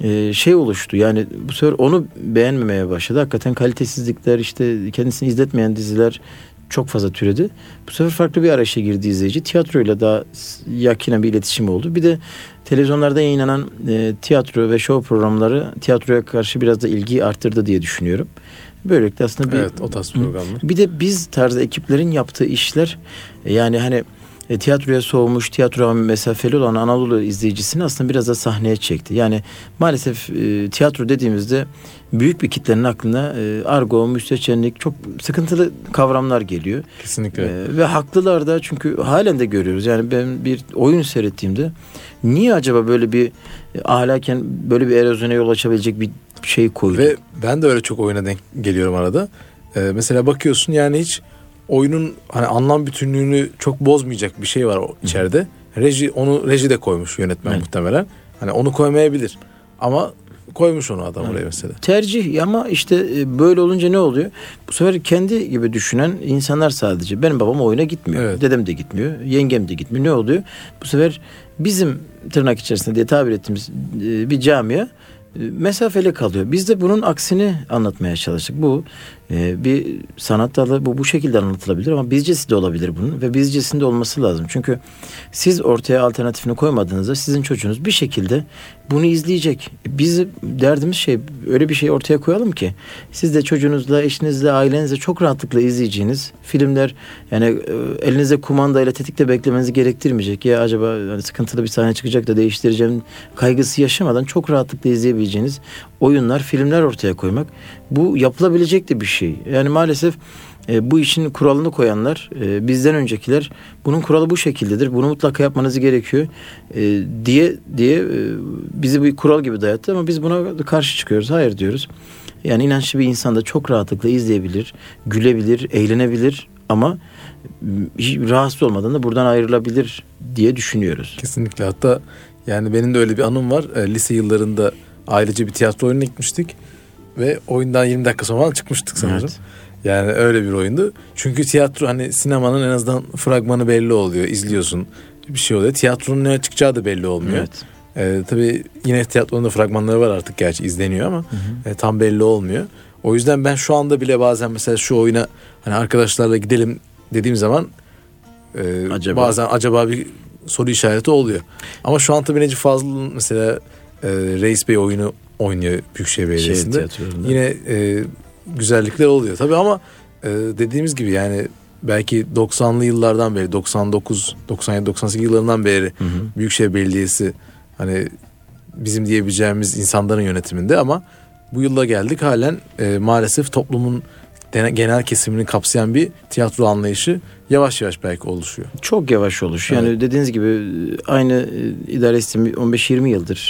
oluştu. Yani bu sefer onu beğenmemeye başladı. Hakikaten kalitesizlikler, kendisini izletmeyen diziler çok fazla türedi. Bu sefer farklı bir arayışa girdi izleyici. Tiyatroyla daha yakinen bir iletişim oldu. Bir de televizyonlarda yayınlanan tiyatro ve show programları tiyatroya karşı biraz da ilgiyi arttırdı diye düşünüyorum. Böylelikle aslında o tarz programlar. Bir de biz tarzı ekiplerin yaptığı işler yani tiyatroya soğumuş, tiyatroya mesafeli olan Anadolu izleyicisini aslında biraz da sahneye çekti. Yani maalesef tiyatro dediğimizde büyük bir kitlenin aklına argo, müstehcenlik, çok sıkıntılı kavramlar geliyor. Kesinlikle. Ve haklılar da, çünkü halen de görüyoruz. Yani ben bir oyun seyrettiğimde niye acaba böyle bir ahlaken böyle bir erozyona yol açabilecek bir şey koydu? Ve ben de öyle çok oyuna denk geliyorum arada. Mesela bakıyorsun, yani hiç oyunun anlam bütünlüğünü çok bozmayacak bir şey var içeride. Reji de koymuş yönetmen muhtemelen. Onu koymayabilir. Ama koymuş onu adam oraya mesela. Tercih, ama böyle olunca ne oluyor? Bu sefer kendi gibi düşünen insanlar sadece. Benim babam oyuna gitmiyor. Evet. Dedem de gitmiyor. Yengem de gitmiyor. Ne oluyor? Bu sefer bizim tırnak içerisinde diye tabir ettiğimiz bir camia mesafeli kalıyor. Biz de bunun aksini anlatmaya çalıştık. Bu bir sanat dalı, bu şekilde anlatılabilir ama bizcesi de olabilir bunun ve bizcesinde olması lazım. Çünkü siz ortaya alternatifini koymadığınızda sizin çocuğunuz bir şekilde bunu izleyecek. Biz derdimiz öyle bir şey ortaya koyalım ki siz de çocuğunuzla, eşinizle, ailenizle çok rahatlıkla izleyeceğiniz filmler, yani elinizde kumandayla tetikte beklemenizi gerektirmeyecek. Ya acaba sıkıntılı bir sahne çıkacak da değiştireceğim kaygısı yaşamadan çok rahatlıkla izleyebileceğiniz oyunlar, filmler ortaya koymak, bu yapılabilecek de bir şey. Yani maalesef bu işin kuralını koyanlar, bizden öncekiler bunun kuralı bu şekildedir, bunu mutlaka yapmanız gerekiyor diye bizi bir kural gibi dayattı ama biz buna karşı çıkıyoruz. Hayır diyoruz. Yani inançlı bir insan da çok rahatlıkla izleyebilir, gülebilir, eğlenebilir ama hiç rahatsız olmadan da buradan ayrılabilir diye düşünüyoruz. Kesinlikle. Hatta yani benim de öyle bir anım var. Lise yıllarında ailece bir tiyatro oyununa gitmiştik ve oyundan 20 dakika sonra çıkmıştık sanırım. Evet. Yani öyle bir oyundu. Çünkü tiyatro hani sinemanın en azından fragmanı belli oluyor. İzliyorsun, bir şey oluyor. Tiyatronun ne çıkacağı da belli olmuyor. Evet. Tabii yine tiyatronun da fragmanları var artık, gerçi izleniyor ama tam belli olmuyor. O yüzden ben şu anda bile bazen mesela şu oyuna hani arkadaşlarla gidelim dediğim zaman bazen acaba bir soru işareti oluyor. Ama şu an tabii Necip Fazıl'ın mesela Reis Bey oyunu oynuyor Büyükşehir Belediyesi'nde. Yine güzellikler oluyor tabii ama dediğimiz gibi yani belki 90'lı yıllardan beri 99, 97, 98 yıllarından beri Büyükşehir Belediyesi hani bizim diyebileceğimiz insanların yönetiminde ama bu yıla geldik halen maalesef toplumun genel kesimini kapsayan bir tiyatro anlayışı yavaş yavaş belki oluşuyor. Çok yavaş oluşuyor. Evet. Yani dediğiniz gibi aynı idare sistemi 15-20 yıldır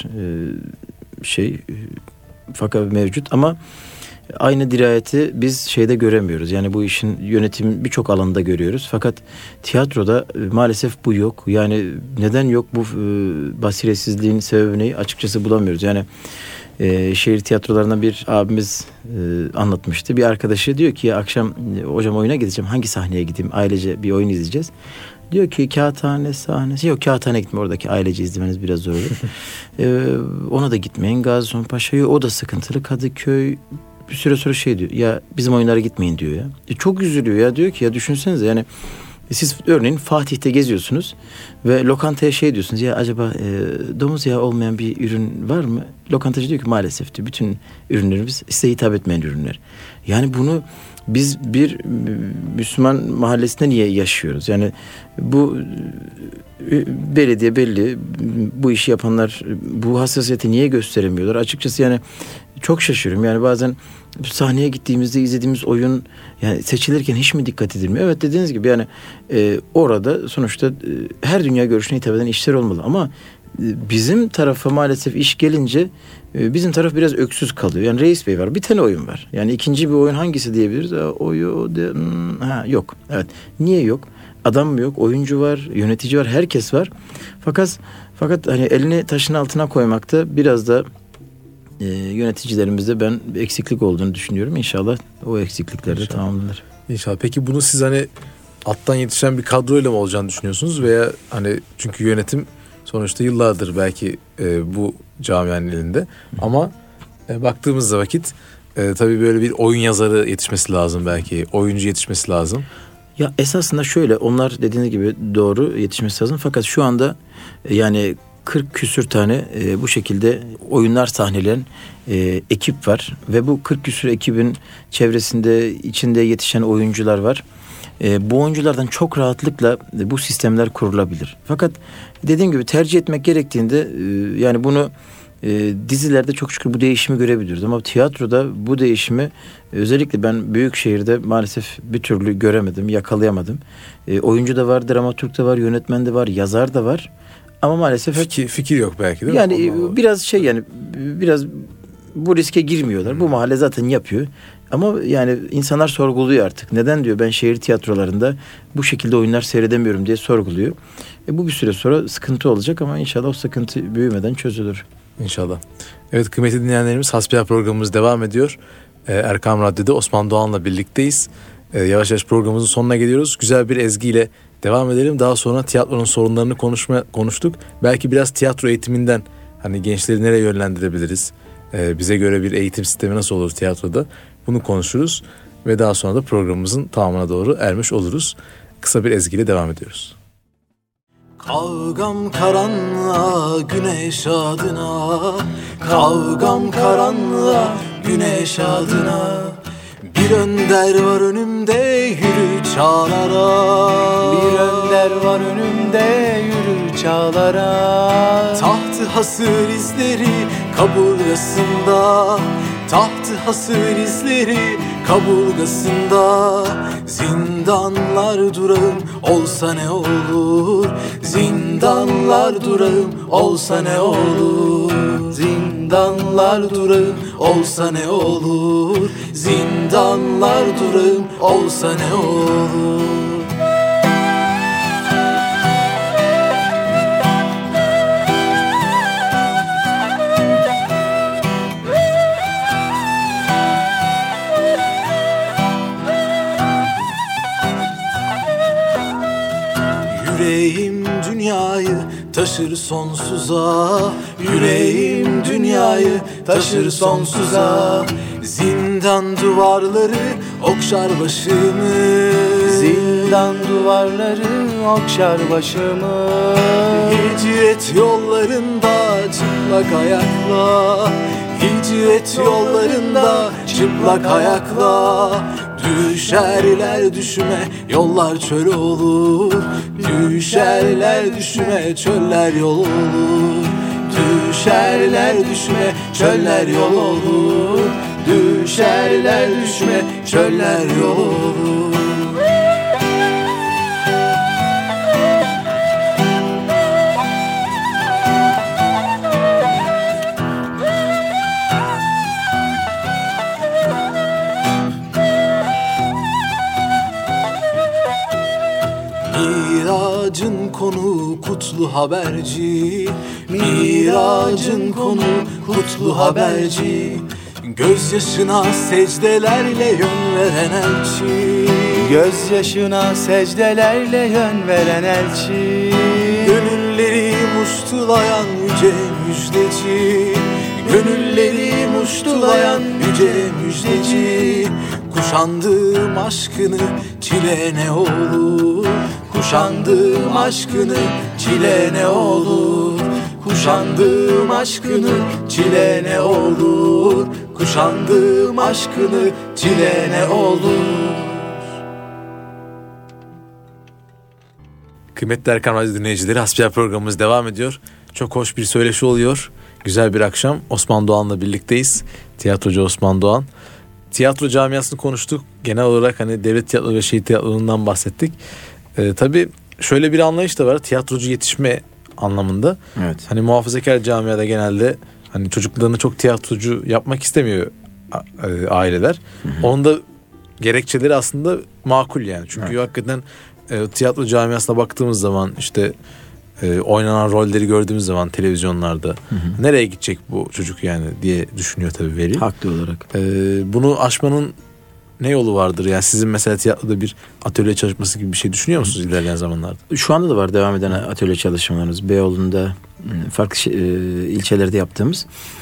fakat mevcut ama aynı dirayeti biz şeyde göremiyoruz. Yani bu işin yönetim birçok alanda görüyoruz. Fakat tiyatroda maalesef bu yok. Yani neden yok bu basiretsizliğin sebebini açıkçası bulamıyoruz. Yani şehir tiyatrolarına bir abimiz anlatmıştı. Bir arkadaşı diyor ki akşam hocam oyuna gideceğim. Hangi sahneye gideyim? Ailece bir oyun izleyeceğiz. Diyor ki kağıthane sahnesi. Yok, kağıthane gitme, oradaki ailece izlemeniz biraz zor olur. Ona da gitmeyin. Gazi Osman Paşa'yı, o da sıkıntılı. Kadıköy, bir süre sonra diyor. Ya bizim oyunlara gitmeyin diyor ya. Çok üzülüyor ya, diyor ki ya düşünsenize yani siz örneğin Fatih'te geziyorsunuz ve lokantaya diyorsunuz ya acaba domuz yağı olmayan bir ürün var mı? Lokantacı diyor ki maalesef diyor, bütün ürünlerimiz size hitap etmeyen ürünler. Yani bunu biz bir Müslüman mahallesinde niye yaşıyoruz? Yani bu belediye belli, bu işi yapanlar bu hassasiyeti niye gösteremiyorlar? Açıkçası yani çok şaşırıyorum. Yani bazen sahneye gittiğimizde izlediğimiz oyun yani seçilirken hiç mi dikkat edilmiyor? Evet, dediğiniz gibi yani orada sonuçta her dünya görüşüne hitap eden işler olmalı ama bizim tarafa maalesef iş gelince bizim taraf biraz öksüz kalıyor. Yani Reis Bey var, bir tane oyun var. Yani ikinci bir oyun hangisi diyebiliriz? Yok. Evet. Niye yok? Adam mı yok? Oyuncu var, yönetici var, herkes var. Fakat hani elini taşın altına koymakta biraz da yöneticilerimizde ben eksiklik olduğunu düşünüyorum. İnşallah o eksiklikler de tamamlanır. İnşallah. Peki bunu siz hani alttan yetişen bir kadroyla mı olacağını düşünüyorsunuz veya hani çünkü yönetim sonuçta yıllardır belki bu camianın elinde ama baktığımızda vakit tabii böyle bir oyun yazarı yetişmesi lazım, belki oyuncu yetişmesi lazım. Ya esasında şöyle, onlar dediğiniz gibi doğru, yetişmesi lazım fakat şu anda yani 40 küsür tane bu şekilde oyunlar sahneleyen ekip var ve bu 40 küsür ekibin çevresinde içinde yetişen oyuncular var. Bu oyunculardan çok rahatlıkla bu sistemler kurulabilir. Fakat dediğim gibi tercih etmek gerektiğinde yani bunu dizilerde çok şükür bu değişimi görebiliyoruz. Ama tiyatroda bu değişimi özellikle ben büyük şehirde maalesef bir türlü göremedim, yakalayamadım. Oyuncu da var, dramaturg da var, yönetmen de var, yazar da var. Ama maalesef fikir yok belki değil mi? Yani biraz bu riske girmiyorlar. Bu mahalle zaten yapıyor. Ama yani insanlar sorguluyor artık. Neden diyor ben şehir tiyatrolarında bu şekilde oyunlar seyredemiyorum diye sorguluyor. Bu bir süre sonra sıkıntı olacak ama inşallah o sıkıntı büyümeden çözülür. İnşallah. Evet kıymetli dinleyenlerimiz, Hasbihal programımız devam ediyor. Erkam Radyo'da Osman Doğan'la birlikteyiz. Yavaş yavaş programımızın sonuna geliyoruz. Güzel bir ezgiyle devam edelim. Daha sonra tiyatronun sorunlarını konuştuk. Belki biraz tiyatro eğitiminden hani gençleri nereye yönlendirebiliriz? Bize göre bir eğitim sistemi nasıl olur tiyatroda? Bunu konuşuruz ve daha sonra da programımızın tamamına doğru ermiş oluruz. Kısa bir ezgiyle devam ediyoruz. Kavgam karanlığa güneş adına, kavgam karanlığa güneş adına. Bir önder var önümde yürü çağlara, bir önder var önümde yürü çağlara. Tahtı hasır izleri kaburyasında, Tahtı hasır izleri kaburgasında. Zindanlar durağım olsa ne olur? Zindanlar durağım olsa ne olur? Zindanlar durağım olsa ne olur? Zindanlar durağım olsa ne olur? Yüreğim dünyayı taşır sonsuza. Yüreğim dünyayı taşır sonsuza. Zindan duvarları okşar başımı. Zindan duvarları okşar başımı. Hicret yollarında çıplak ayakla. Hicret yollarında çıplak ayakla. Düşerler düşüme yollar çöl olur. Düşerler düşüme çöller yol olur. Düşerler düşüme çöller yol olur. Düşerler düşüme çöller yol olur. Miracın konu kutlu haberci. Miracın konu kutlu haberci. Gözyaşına secdelerle yön veren elçi. Gözyaşına secdelerle yön veren elçi. Gönülleri muştulayan yüce müjdeci. Gönülleri muştulayan yüce müjdeci. Kuşandığım aşkını çile ne olur? Kuşandığım aşkını çile ne olur? Kuşandığım aşkını çile ne olur? Kuşandığım aşkını çile ne olur? Kıymetli Erkam Radyo dinleyicileri, hasbihal programımız devam ediyor. Çok hoş bir söyleşi oluyor. Güzel bir akşam. Osman Doğan'la birlikteyiz. Tiyatrocu Osman Doğan. Tiyatro camiasını konuştuk. Genel olarak hani devlet tiyatrosu ve şehit tiyatrolarından bahsettik. Tabii şöyle bir anlayış da var. Tiyatrocu yetişme anlamında. Evet. Hani muhafazakar camiada genelde hani çocuklarını çok tiyatrocu yapmak istemiyor aileler. Hı hı. Onun da gerekçeleri aslında makul yani. Çünkü evet, hakikaten tiyatro camiasına baktığımız zaman işte oynanan rolleri gördüğümüz zaman televizyonlarda, hı hı, nereye gidecek bu çocuk yani diye düşünüyor tabii veli. Haklı olarak. Bunu aşmanın ne yolu vardır? Yani sizin mesela tiyatroda bir atölye çalışması gibi bir şey düşünüyor musunuz ilerleyen zamanlarda? Şu anda da var devam eden atölye çalışmalarımız. Beyoğlu'nda farklı ilçelerde yaptığımız.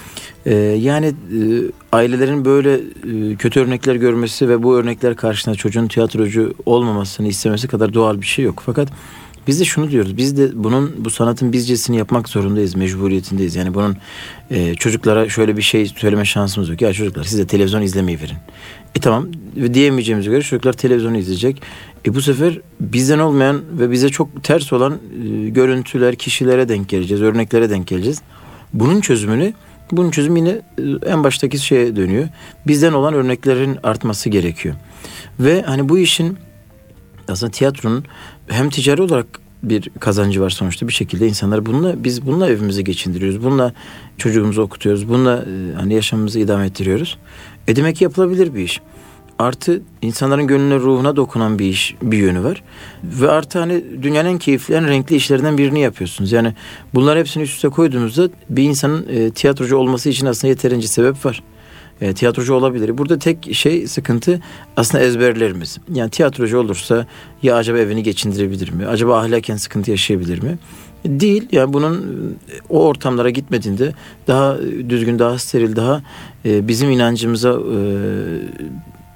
Yani ailelerin böyle kötü örnekler görmesi ve bu örnekler karşısında çocuğun tiyatrocu olmamasını istemesi kadar doğal bir şey yok. Fakat biz de şunu diyoruz. Biz de bu sanatın bizcesini yapmak zorundayız, mecburiyetindeyiz. Yani bunun çocuklara şöyle bir şey söyleme şansımız yok. Ya çocuklar siz de televizyon izlemeyi verin. Tamam, ve diyemeyeceğimize göre çocuklar televizyonu izleyecek. Bu sefer bizden olmayan ve bize çok ters olan görüntüler, kişilere denk geleceğiz, örneklere denk geleceğiz. Bunun çözümü yine en baştaki şeye dönüyor. Bizden olan örneklerin artması gerekiyor. Ve hani bu işin aslında tiyatronun hem ticari olarak bir kazancı var sonuçta bir şekilde insanlar biz bununla evimizi geçindiriyoruz. Bununla çocuğumuzu okutuyoruz. Bununla hani yaşamımızı idame ettiriyoruz. Demek ki yapılabilir bir iş. Artı insanların gönlüne, ruhuna dokunan bir iş, bir yönü var. Ve artı hani dünyanın en keyifli, en renkli işlerinden birini yapıyorsunuz. Yani bunlar hepsini üst üste koyduğumuzda bir insanın tiyatrocu olması için aslında yeterince sebep var. Tiyatrocu olabilir. Burada tek sıkıntı aslında ezberlerimiz. Yani tiyatrocu olursa ya acaba evini geçindirebilir mi? Acaba ahlaken sıkıntı yaşayabilir mi? Değil. Yani bunun o ortamlara gitmediğinde daha düzgün, daha steril, daha bizim inancımıza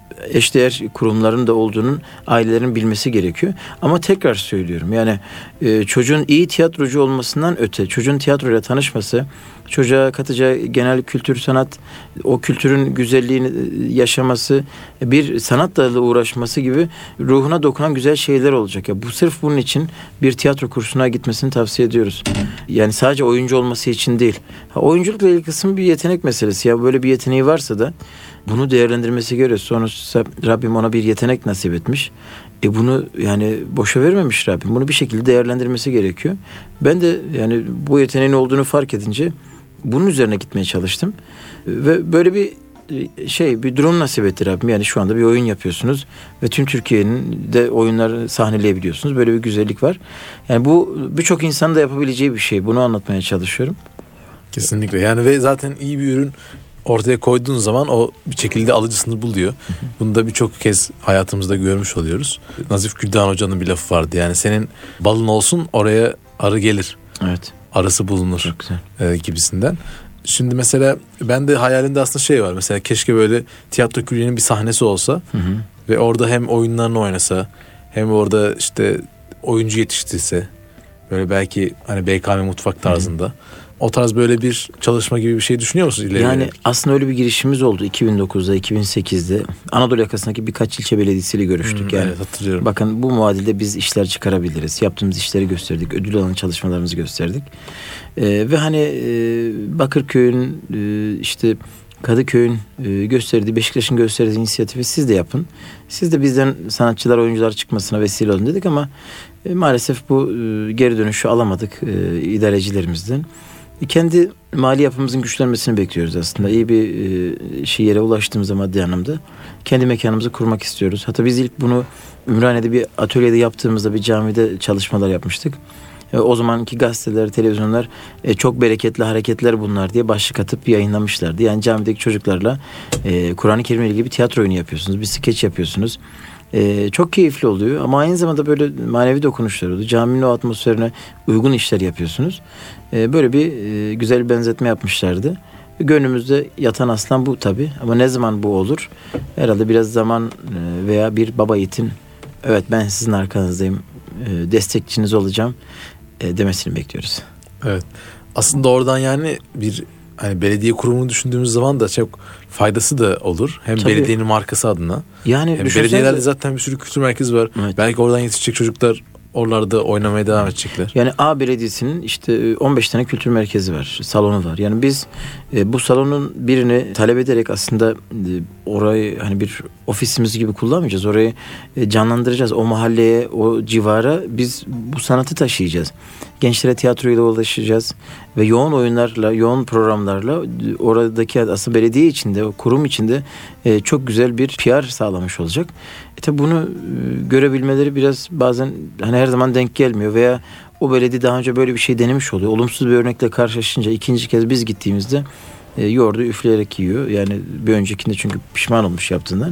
eşdeğer kurumların da olduğunun ailelerin bilmesi gerekiyor. Ama tekrar söylüyorum, yani çocuğun iyi tiyatrocu olmasından öte çocuğun tiyatroyla tanışması, çocuğa katacağı genel kültür, sanat, o kültürün güzelliğini yaşaması, bir sanat dalıyla uğraşması gibi ruhuna dokunan güzel şeyler olacak. Ya bu sırf bunun için bir tiyatro kursuna gitmesini tavsiye ediyoruz. Yani sadece oyuncu olması için değil. Oyunculukla ilgili kısım bir yetenek meselesi. Ya böyle bir yeteneği varsa da bunu değerlendirmesi gerekiyor. Sonuçta Rabbim ona bir yetenek nasip etmiş. Bunu yani boşa vermemiş Rabbim. Bunu bir şekilde değerlendirmesi gerekiyor. Ben de yani bu yeteneğin olduğunu fark edince bunun üzerine gitmeye çalıştım. Ve böyle bir durum nasip etti Rabbim. Yani şu anda bir oyun yapıyorsunuz ve tüm Türkiye'nin de oyunları sahneleyebiliyorsunuz. Böyle bir güzellik var. Yani bu birçok insanın da yapabileceği bir şey. Bunu anlatmaya çalışıyorum. Kesinlikle. Yani ve zaten iyi bir ürün ortaya koyduğun zaman o bir şekilde alıcısını buluyor. Bunu da birçok kez hayatımızda görmüş oluyoruz. Nazif Gülden Hoca'nın bir lafı vardı. Yani senin balın olsun, oraya arı gelir. Evet. Arısı bulunur. Çok güzel. Gibisinden. Şimdi mesela ben de hayalimde aslında var. Mesela keşke böyle tiyatro kulübünün bir sahnesi olsa ve orada hem oyunlarını oynasa hem orada işte oyuncu yetiştirse, böyle belki hani BKM Mutfak tarzında. O tarz böyle bir çalışma gibi bir şey düşünüyor musunuz ileri? Yani aslında öyle bir girişimimiz oldu 2009'da, 2008'de. Anadolu yakasındaki birkaç ilçe belediyesiyle görüştük. Yani evet, hatırlıyorum. Bakın bu muadilde biz işler çıkarabiliriz. Yaptığımız işleri gösterdik. Ödül alan çalışmalarımızı gösterdik. Ve hani Bakırköy'ün işte Kadıköy'ün gösterdiği, Beşiktaş'ın gösterdiği inisiyatifi siz de yapın. Siz de bizden sanatçılar, oyuncular çıkmasına vesile olun dedik ama maalesef bu geri dönüşü alamadık idarecilerimizden. Kendi mali yapımızın güçlenmesini bekliyoruz aslında. İyi bir yere ulaştığımızda maddi anlamda kendi mekanımızı kurmak istiyoruz. Hatta biz ilk bunu Ümraniye'de bir atölyede yaptığımızda bir camide çalışmalar yapmıştık. O zamanki gazeteler, televizyonlar çok bereketli hareketler bunlar diye başlık atıp yayınlamışlardı. Yani camideki çocuklarla Kur'an-ı Kerim'le ilgili bir tiyatro oyunu yapıyorsunuz, bir skeç yapıyorsunuz. Çok keyifli oluyor ama aynı zamanda böyle manevi dokunuşlar oluyor. Caminin o atmosferine uygun işler yapıyorsunuz. Böyle bir güzel bir benzetme yapmışlardı. Gönlümüzde yatan aslan bu tabii. Ama ne zaman bu olur? Herhalde biraz zaman veya bir baba yiğitin evet ben sizin arkanızdayım, destekçiniz olacağım demesini bekliyoruz. Evet. Aslında oradan yani bir hani belediye kurumunu düşündüğümüz zaman da çok faydası da olur. Hem tabii. Belediyenin markası adına. Yani hem belediyelerde zaten bir sürü kültür merkezi var. Evet. Belki oradan yetişecek çocuklar oralarda oynamaya devam edecekler. Yani A Belediyesi'nin işte 15 tane kültür merkezi var, salonu var. Yani biz bu salonun birini talep ederek aslında orayı hani bir ofisimiz gibi kullanmayacağız. Orayı canlandıracağız. O mahalleye, o civara biz bu sanatı taşıyacağız. Gençlere tiyatroyla ulaşacağız ve yoğun oyunlarla, yoğun programlarla oradaki aslında belediye içinde, o kurum içinde çok güzel bir PR sağlamış olacak. Tabii bunu görebilmeleri biraz bazen hani her zaman denk gelmiyor veya o belediye daha önce böyle bir şey denemiş oluyor. Olumsuz bir örnekle karşılaşınca ikinci kez biz gittiğimizde yoğurdu üfleyerek yiyor. Yani bir öncekinde çünkü pişman olmuş yaptığından.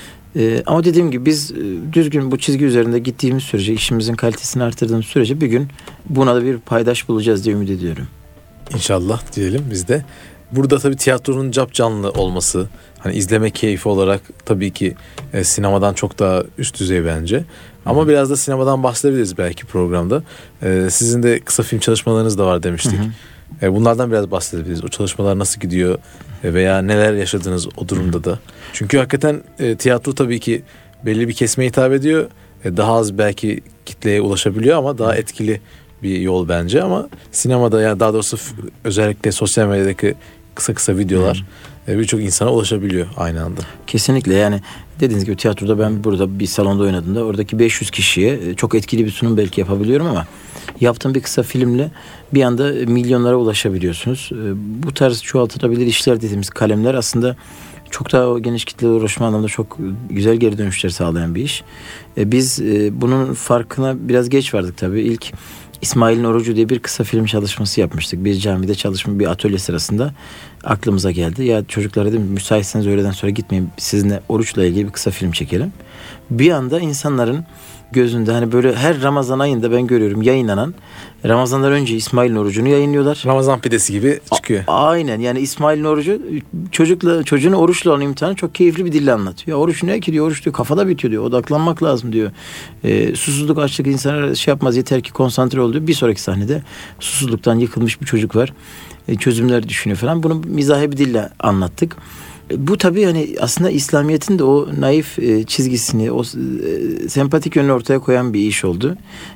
Ama dediğim gibi biz düzgün bu çizgi üzerinde gittiğimiz sürece, işimizin kalitesini artırdığımız sürece bir gün buna da bir paydaş bulacağız diye ümit ediyorum. İnşallah diyelim biz de. Burada tabii tiyatronun capcanlı olması, hani izleme keyfi olarak tabii ki sinemadan çok daha üst düzey bence. Ama biraz da sinemadan bahsedebiliriz belki programda. Sizin de kısa film çalışmalarınız da var demiştik. Bunlardan biraz bahsedebiliriz. O çalışmalar nasıl gidiyor veya neler yaşadınız o durumda da. Çünkü hakikaten tiyatro tabii ki belli bir kesime hitap ediyor. Daha az belki kitleye ulaşabiliyor ama daha etkili bir yol bence. Ama sinemada, yani daha doğrusu özellikle sosyal medyadaki kısa videolar birçok insana ulaşabiliyor aynı anda. Kesinlikle, yani dediğiniz gibi tiyatroda ben burada bir salonda oynadığımda oradaki 500 kişiye çok etkili bir sunum belki yapabiliyorum ama yaptığım bir kısa filmle bir anda milyonlara ulaşabiliyorsunuz. Bu tarz çoğaltılabilir işler dediğimiz kalemler aslında çok daha o geniş kitleye ulaşma anlamında çok güzel geri dönüşler sağlayan bir iş. Biz bunun farkına biraz geç vardık tabii. İlk İsmail'in Orucu diye bir kısa film çalışması yapmıştık. Bir camide çalışma, bir atölye sırasında aklımıza geldi. Ya çocuklara dedim, müsaitseniz öğleden sonra gitmeyin, sizinle oruçla ilgili bir kısa film çekelim. bir anda insanların gözünde hani böyle her Ramazan ayında ben görüyorum yayınlanan, Ramazan'dan önce İsmail'in orucunu yayınlıyorlar. Ramazan pidesi gibi çıkıyor. Aynen, yani İsmail'in orucu çocuğun oruçlu olan imtihanı çok keyifli bir dille anlatıyor. Ya oruç ne ki diyor, oruç diyor kafada bitiyor diyor, odaklanmak lazım diyor. Susuzluk, açlık insana şey yapmaz, yeter ki konsantre ol diyor. Bir sonraki sahnede susuzluktan yıkılmış bir çocuk var. Çözümler düşünüyor falan. Bunu mizahi bir dille anlattık. Bu tabii hani aslında İslamiyet'in de o naif çizgisini, o sempatik yönünü ortaya koyan bir iş oldu.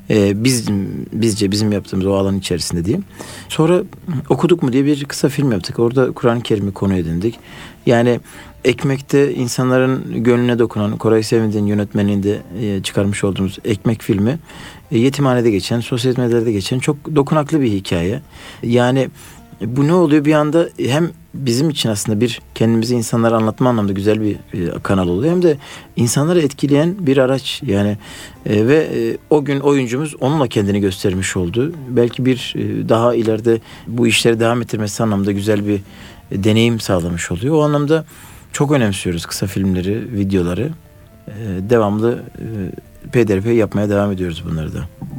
Bizim yaptığımız o alan içerisinde diyeyim. Sonra Okuduk mu diye bir kısa film yaptık. Orada Kur'an-ı Kerim'i konu edindik. Yani ekmekte insanların gönlüne dokunan, Koray Sevinç'in yönetmenliğinde çıkarmış olduğumuz Ekmek filmi, yetimhanede geçen, sosyal medyada geçen çok dokunaklı bir hikaye. Yani bu ne oluyor bir anda, hem bizim için aslında bir kendimizi insanlara anlatma anlamda güzel bir kanal oluyor, hem de insanları etkileyen bir araç yani. O gün oyuncumuz onunla kendini göstermiş oldu. Belki bir daha ileride bu işleri devam ettirmesi anlamda güzel bir deneyim sağlamış oluyor. O anlamda çok önemsiyoruz kısa filmleri, videoları. Devamlı peyderpey yapmaya devam ediyoruz bunları da.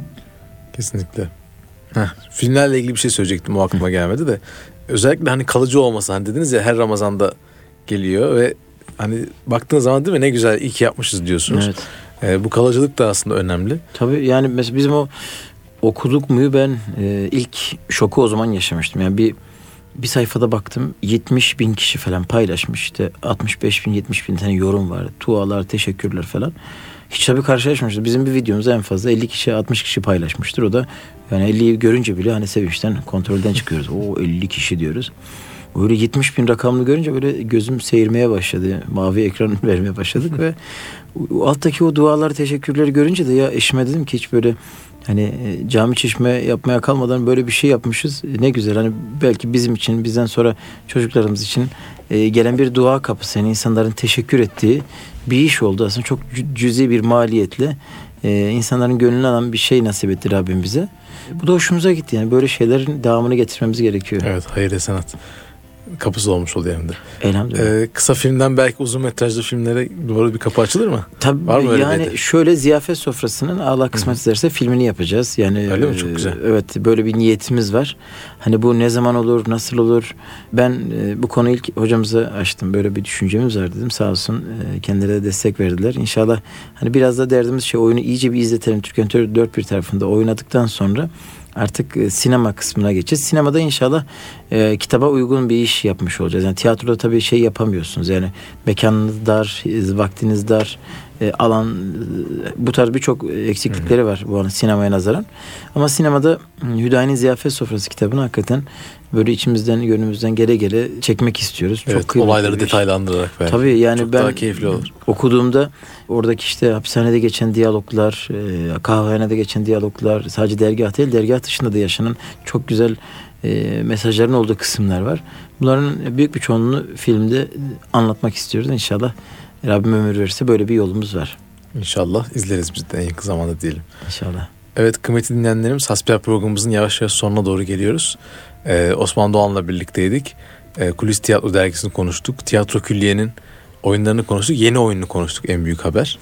Kesinlikle. Filmlerle ilgili bir şey söyleyecektim, o aklıma gelmedi de. Özellikle hani kalıcı olması, hani dediniz ya her Ramazan'da geliyor ve hani baktığınız zaman değil mi ne güzel iyi ki yapmışız diyorsunuz. Evet. Bu kalıcılık da aslında önemli. Tabii yani mesela bizim o Okuduk mu'yu ben ilk şoku o zaman yaşamıştım. Yani bir sayfada baktım 70 bin kişi falan paylaşmış, işte 65 bin 70 bin tane yorum var, dualar, teşekkürler falan. Hiç tabii karşılaşmamışız. Bizim bir videomuzu en fazla 50 kişi 60 kişi paylaşmıştır. O da yani 50'yi görünce bile hani sevinçten kontrolden çıkıyoruz. O 50 kişi diyoruz. Öyle 70 bin rakamını görünce böyle gözüm seyirmeye başladı. Mavi ekran vermeye başladık ve alttaki o dualar, teşekkürleri görünce de ya eşime dedim ki hiç böyle hani cami çeşme yapmaya kalmadan böyle bir şey yapmışız. Ne güzel, hani belki bizim için, bizden sonra çocuklarımız için gelen bir dua kapısı, yani insanların teşekkür ettiği bir iş oldu. Aslında çok cüzi bir maliyetle insanların gönlünü alan bir şey nasip etti Rabbim bize. Bu da hoşumuza gitti. Yani böyle şeylerin devamını getirmemiz gerekiyor. Evet, hayır sanat kapısı olmuş oluyor hem de. Elhamdülillah. Kısa filmden belki uzun metrajlı filmlere doğru bir kapı açılır mı? Tabii. Var mı öyle yani bir şöyle Ziyafet Sofrası'nın Allah kısmet ederse filmini yapacağız. Yani öyle mi? Çok güzel. Evet, böyle bir niyetimiz var. Hani bu ne zaman olur, nasıl olur? Ben bu konuyu ilk hocamıza açtım. Böyle bir düşüncemiz var dedim. Sağ olsun kendileri de destek verdiler. İnşallah hani biraz da derdimiz oyunu iyice bir izletelim. Türkiye'nin dört bir tarafında oynadıktan sonra artık sinema kısmına geçeceğiz. Sinemada inşallah kitaba uygun bir iş yapmış olacağız. Yani tiyatroda tabii şey yapamıyorsunuz. Yani mekanınız dar, vaktiniz dar, alan, bu tarz birçok eksiklikleri var bu an sinemaya nazaran. Ama sinemada Hüdayi'nin Ziyafet Sofrası kitabını hakikaten böyle içimizden, gönlümüzden gele çekmek istiyoruz. Evet, çok olayları detaylandırarak belki. Tabii yani çok ben daha keyifli olur. Okuduğumda oradaki işte hapishanede geçen diyaloglar, kahvehanede geçen diyaloglar, sadece dergah değil, dergah dışında da yaşanan çok güzel mesajların olduğu kısımlar var. Bunların büyük bir çoğunluğunu filmde anlatmak istiyoruz. İnşallah Rabbim ömür verirse böyle bir yolumuz var. İnşallah izleriz biz de en yakın zamanda diyelim. İnşallah. Evet, kıymetli dinleyenlerimiz, Hasbihal programımızın yavaş yavaş sonuna doğru geliyoruz. Osman Doğan'la birlikteydik. Kulis Tiyatro Dergisi'ni konuştuk. Tiyatro Külliye'nin oyunlarını konuştuk. Yeni oyununu konuştuk, en büyük haber.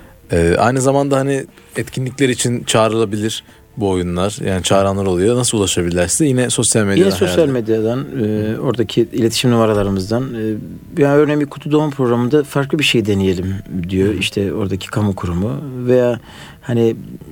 Aynı zamanda hani etkinlikler için çağrılabilir bu oyunlar. Yani çağıranlar oluyor. Nasıl ulaşabilirler size? Yine sosyal medyadan. Yine sosyal medyadan, oradaki iletişim numaralarımızdan. Yani örneğin bir kutu doğum programında farklı bir şey deneyelim diyor. İşte oradaki kamu kurumu veya hani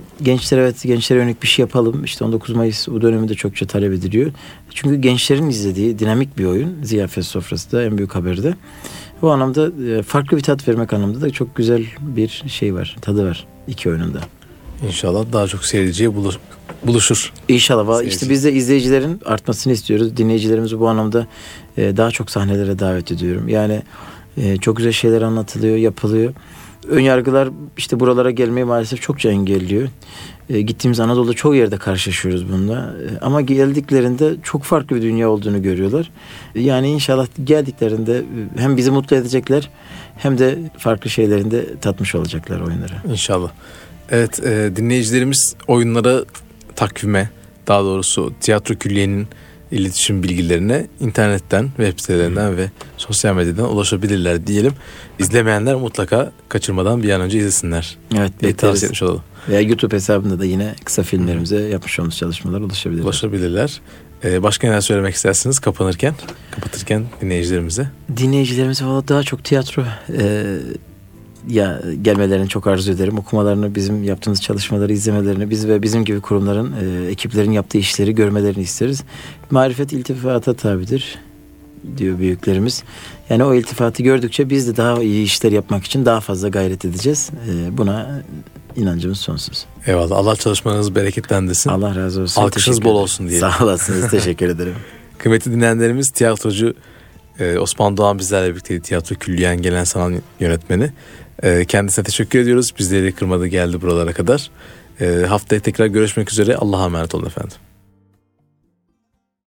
gençlere yönelik bir şey yapalım. İşte 19 Mayıs o döneminde çokça talep ediliyor. Çünkü gençlerin izlediği dinamik bir oyun. Ziyafet Sofrası da en büyük haberde. Bu anlamda farklı bir tat vermek anlamda da çok güzel bir şey var. Tadı var iki oyununda. İnşallah daha çok seyirciye buluşur. İnşallah. İşte biz de izleyicilerin artmasını istiyoruz. Dinleyicilerimizi bu anlamda daha çok sahnelere davet ediyorum. Yani çok güzel şeyler anlatılıyor, yapılıyor. Önyargılar işte buralara gelmeyi maalesef çokça engelliyor. Gittiğimiz Anadolu'da çok yerde karşılaşıyoruz bununla. Ama geldiklerinde çok farklı bir dünya olduğunu görüyorlar. Yani inşallah geldiklerinde hem bizi mutlu edecekler hem de farklı şeylerinde tatmış olacaklar oyunları. İnşallah. Evet, dinleyicilerimiz oyunlara, takvime, daha doğrusu Tiyatro Külliye'nin iletişim bilgilerine internetten, web sitelerinden ve sosyal medyadan ulaşabilirler diyelim. İzlemeyenler mutlaka kaçırmadan bir an önce izlesinler. Evet, tavsiye etmiş olalım. Veya YouTube hesabında da yine kısa filmlerimize yapmış olduğumuz çalışmalar ulaşabilirler. Başka neler söylemek istersiniz kapatırken dinleyicilerimize? Dinleyicilerimize valla daha çok tiyatro ya gelmelerini çok arzu ederim. Okumalarını, bizim yaptığımız çalışmaları izlemelerini, biz ve bizim gibi kurumların, ekiplerin yaptığı işleri görmelerini isteriz. Marifet iltifata tabidir diyor büyüklerimiz. Yani o iltifatı gördükçe biz de daha iyi işler yapmak için daha fazla gayret edeceğiz. Buna inancımız sonsuz. Eyvallah. Allah çalışmanızı bereketlendirsin. Allah razı olsun. Alkışınız bol olsun diye. Sağ olasınız. Teşekkür ederim. Kıymetli dinleyenlerimiz, tiyatrocu Osman Doğan bizlerle birlikte, tiyatro külliyen gelen sanat yönetmeni. Kendisine teşekkür ediyoruz. Bizleri kırmadı, geldi buralara kadar. Haftaya tekrar görüşmek üzere. Allah'a emanet olun efendim.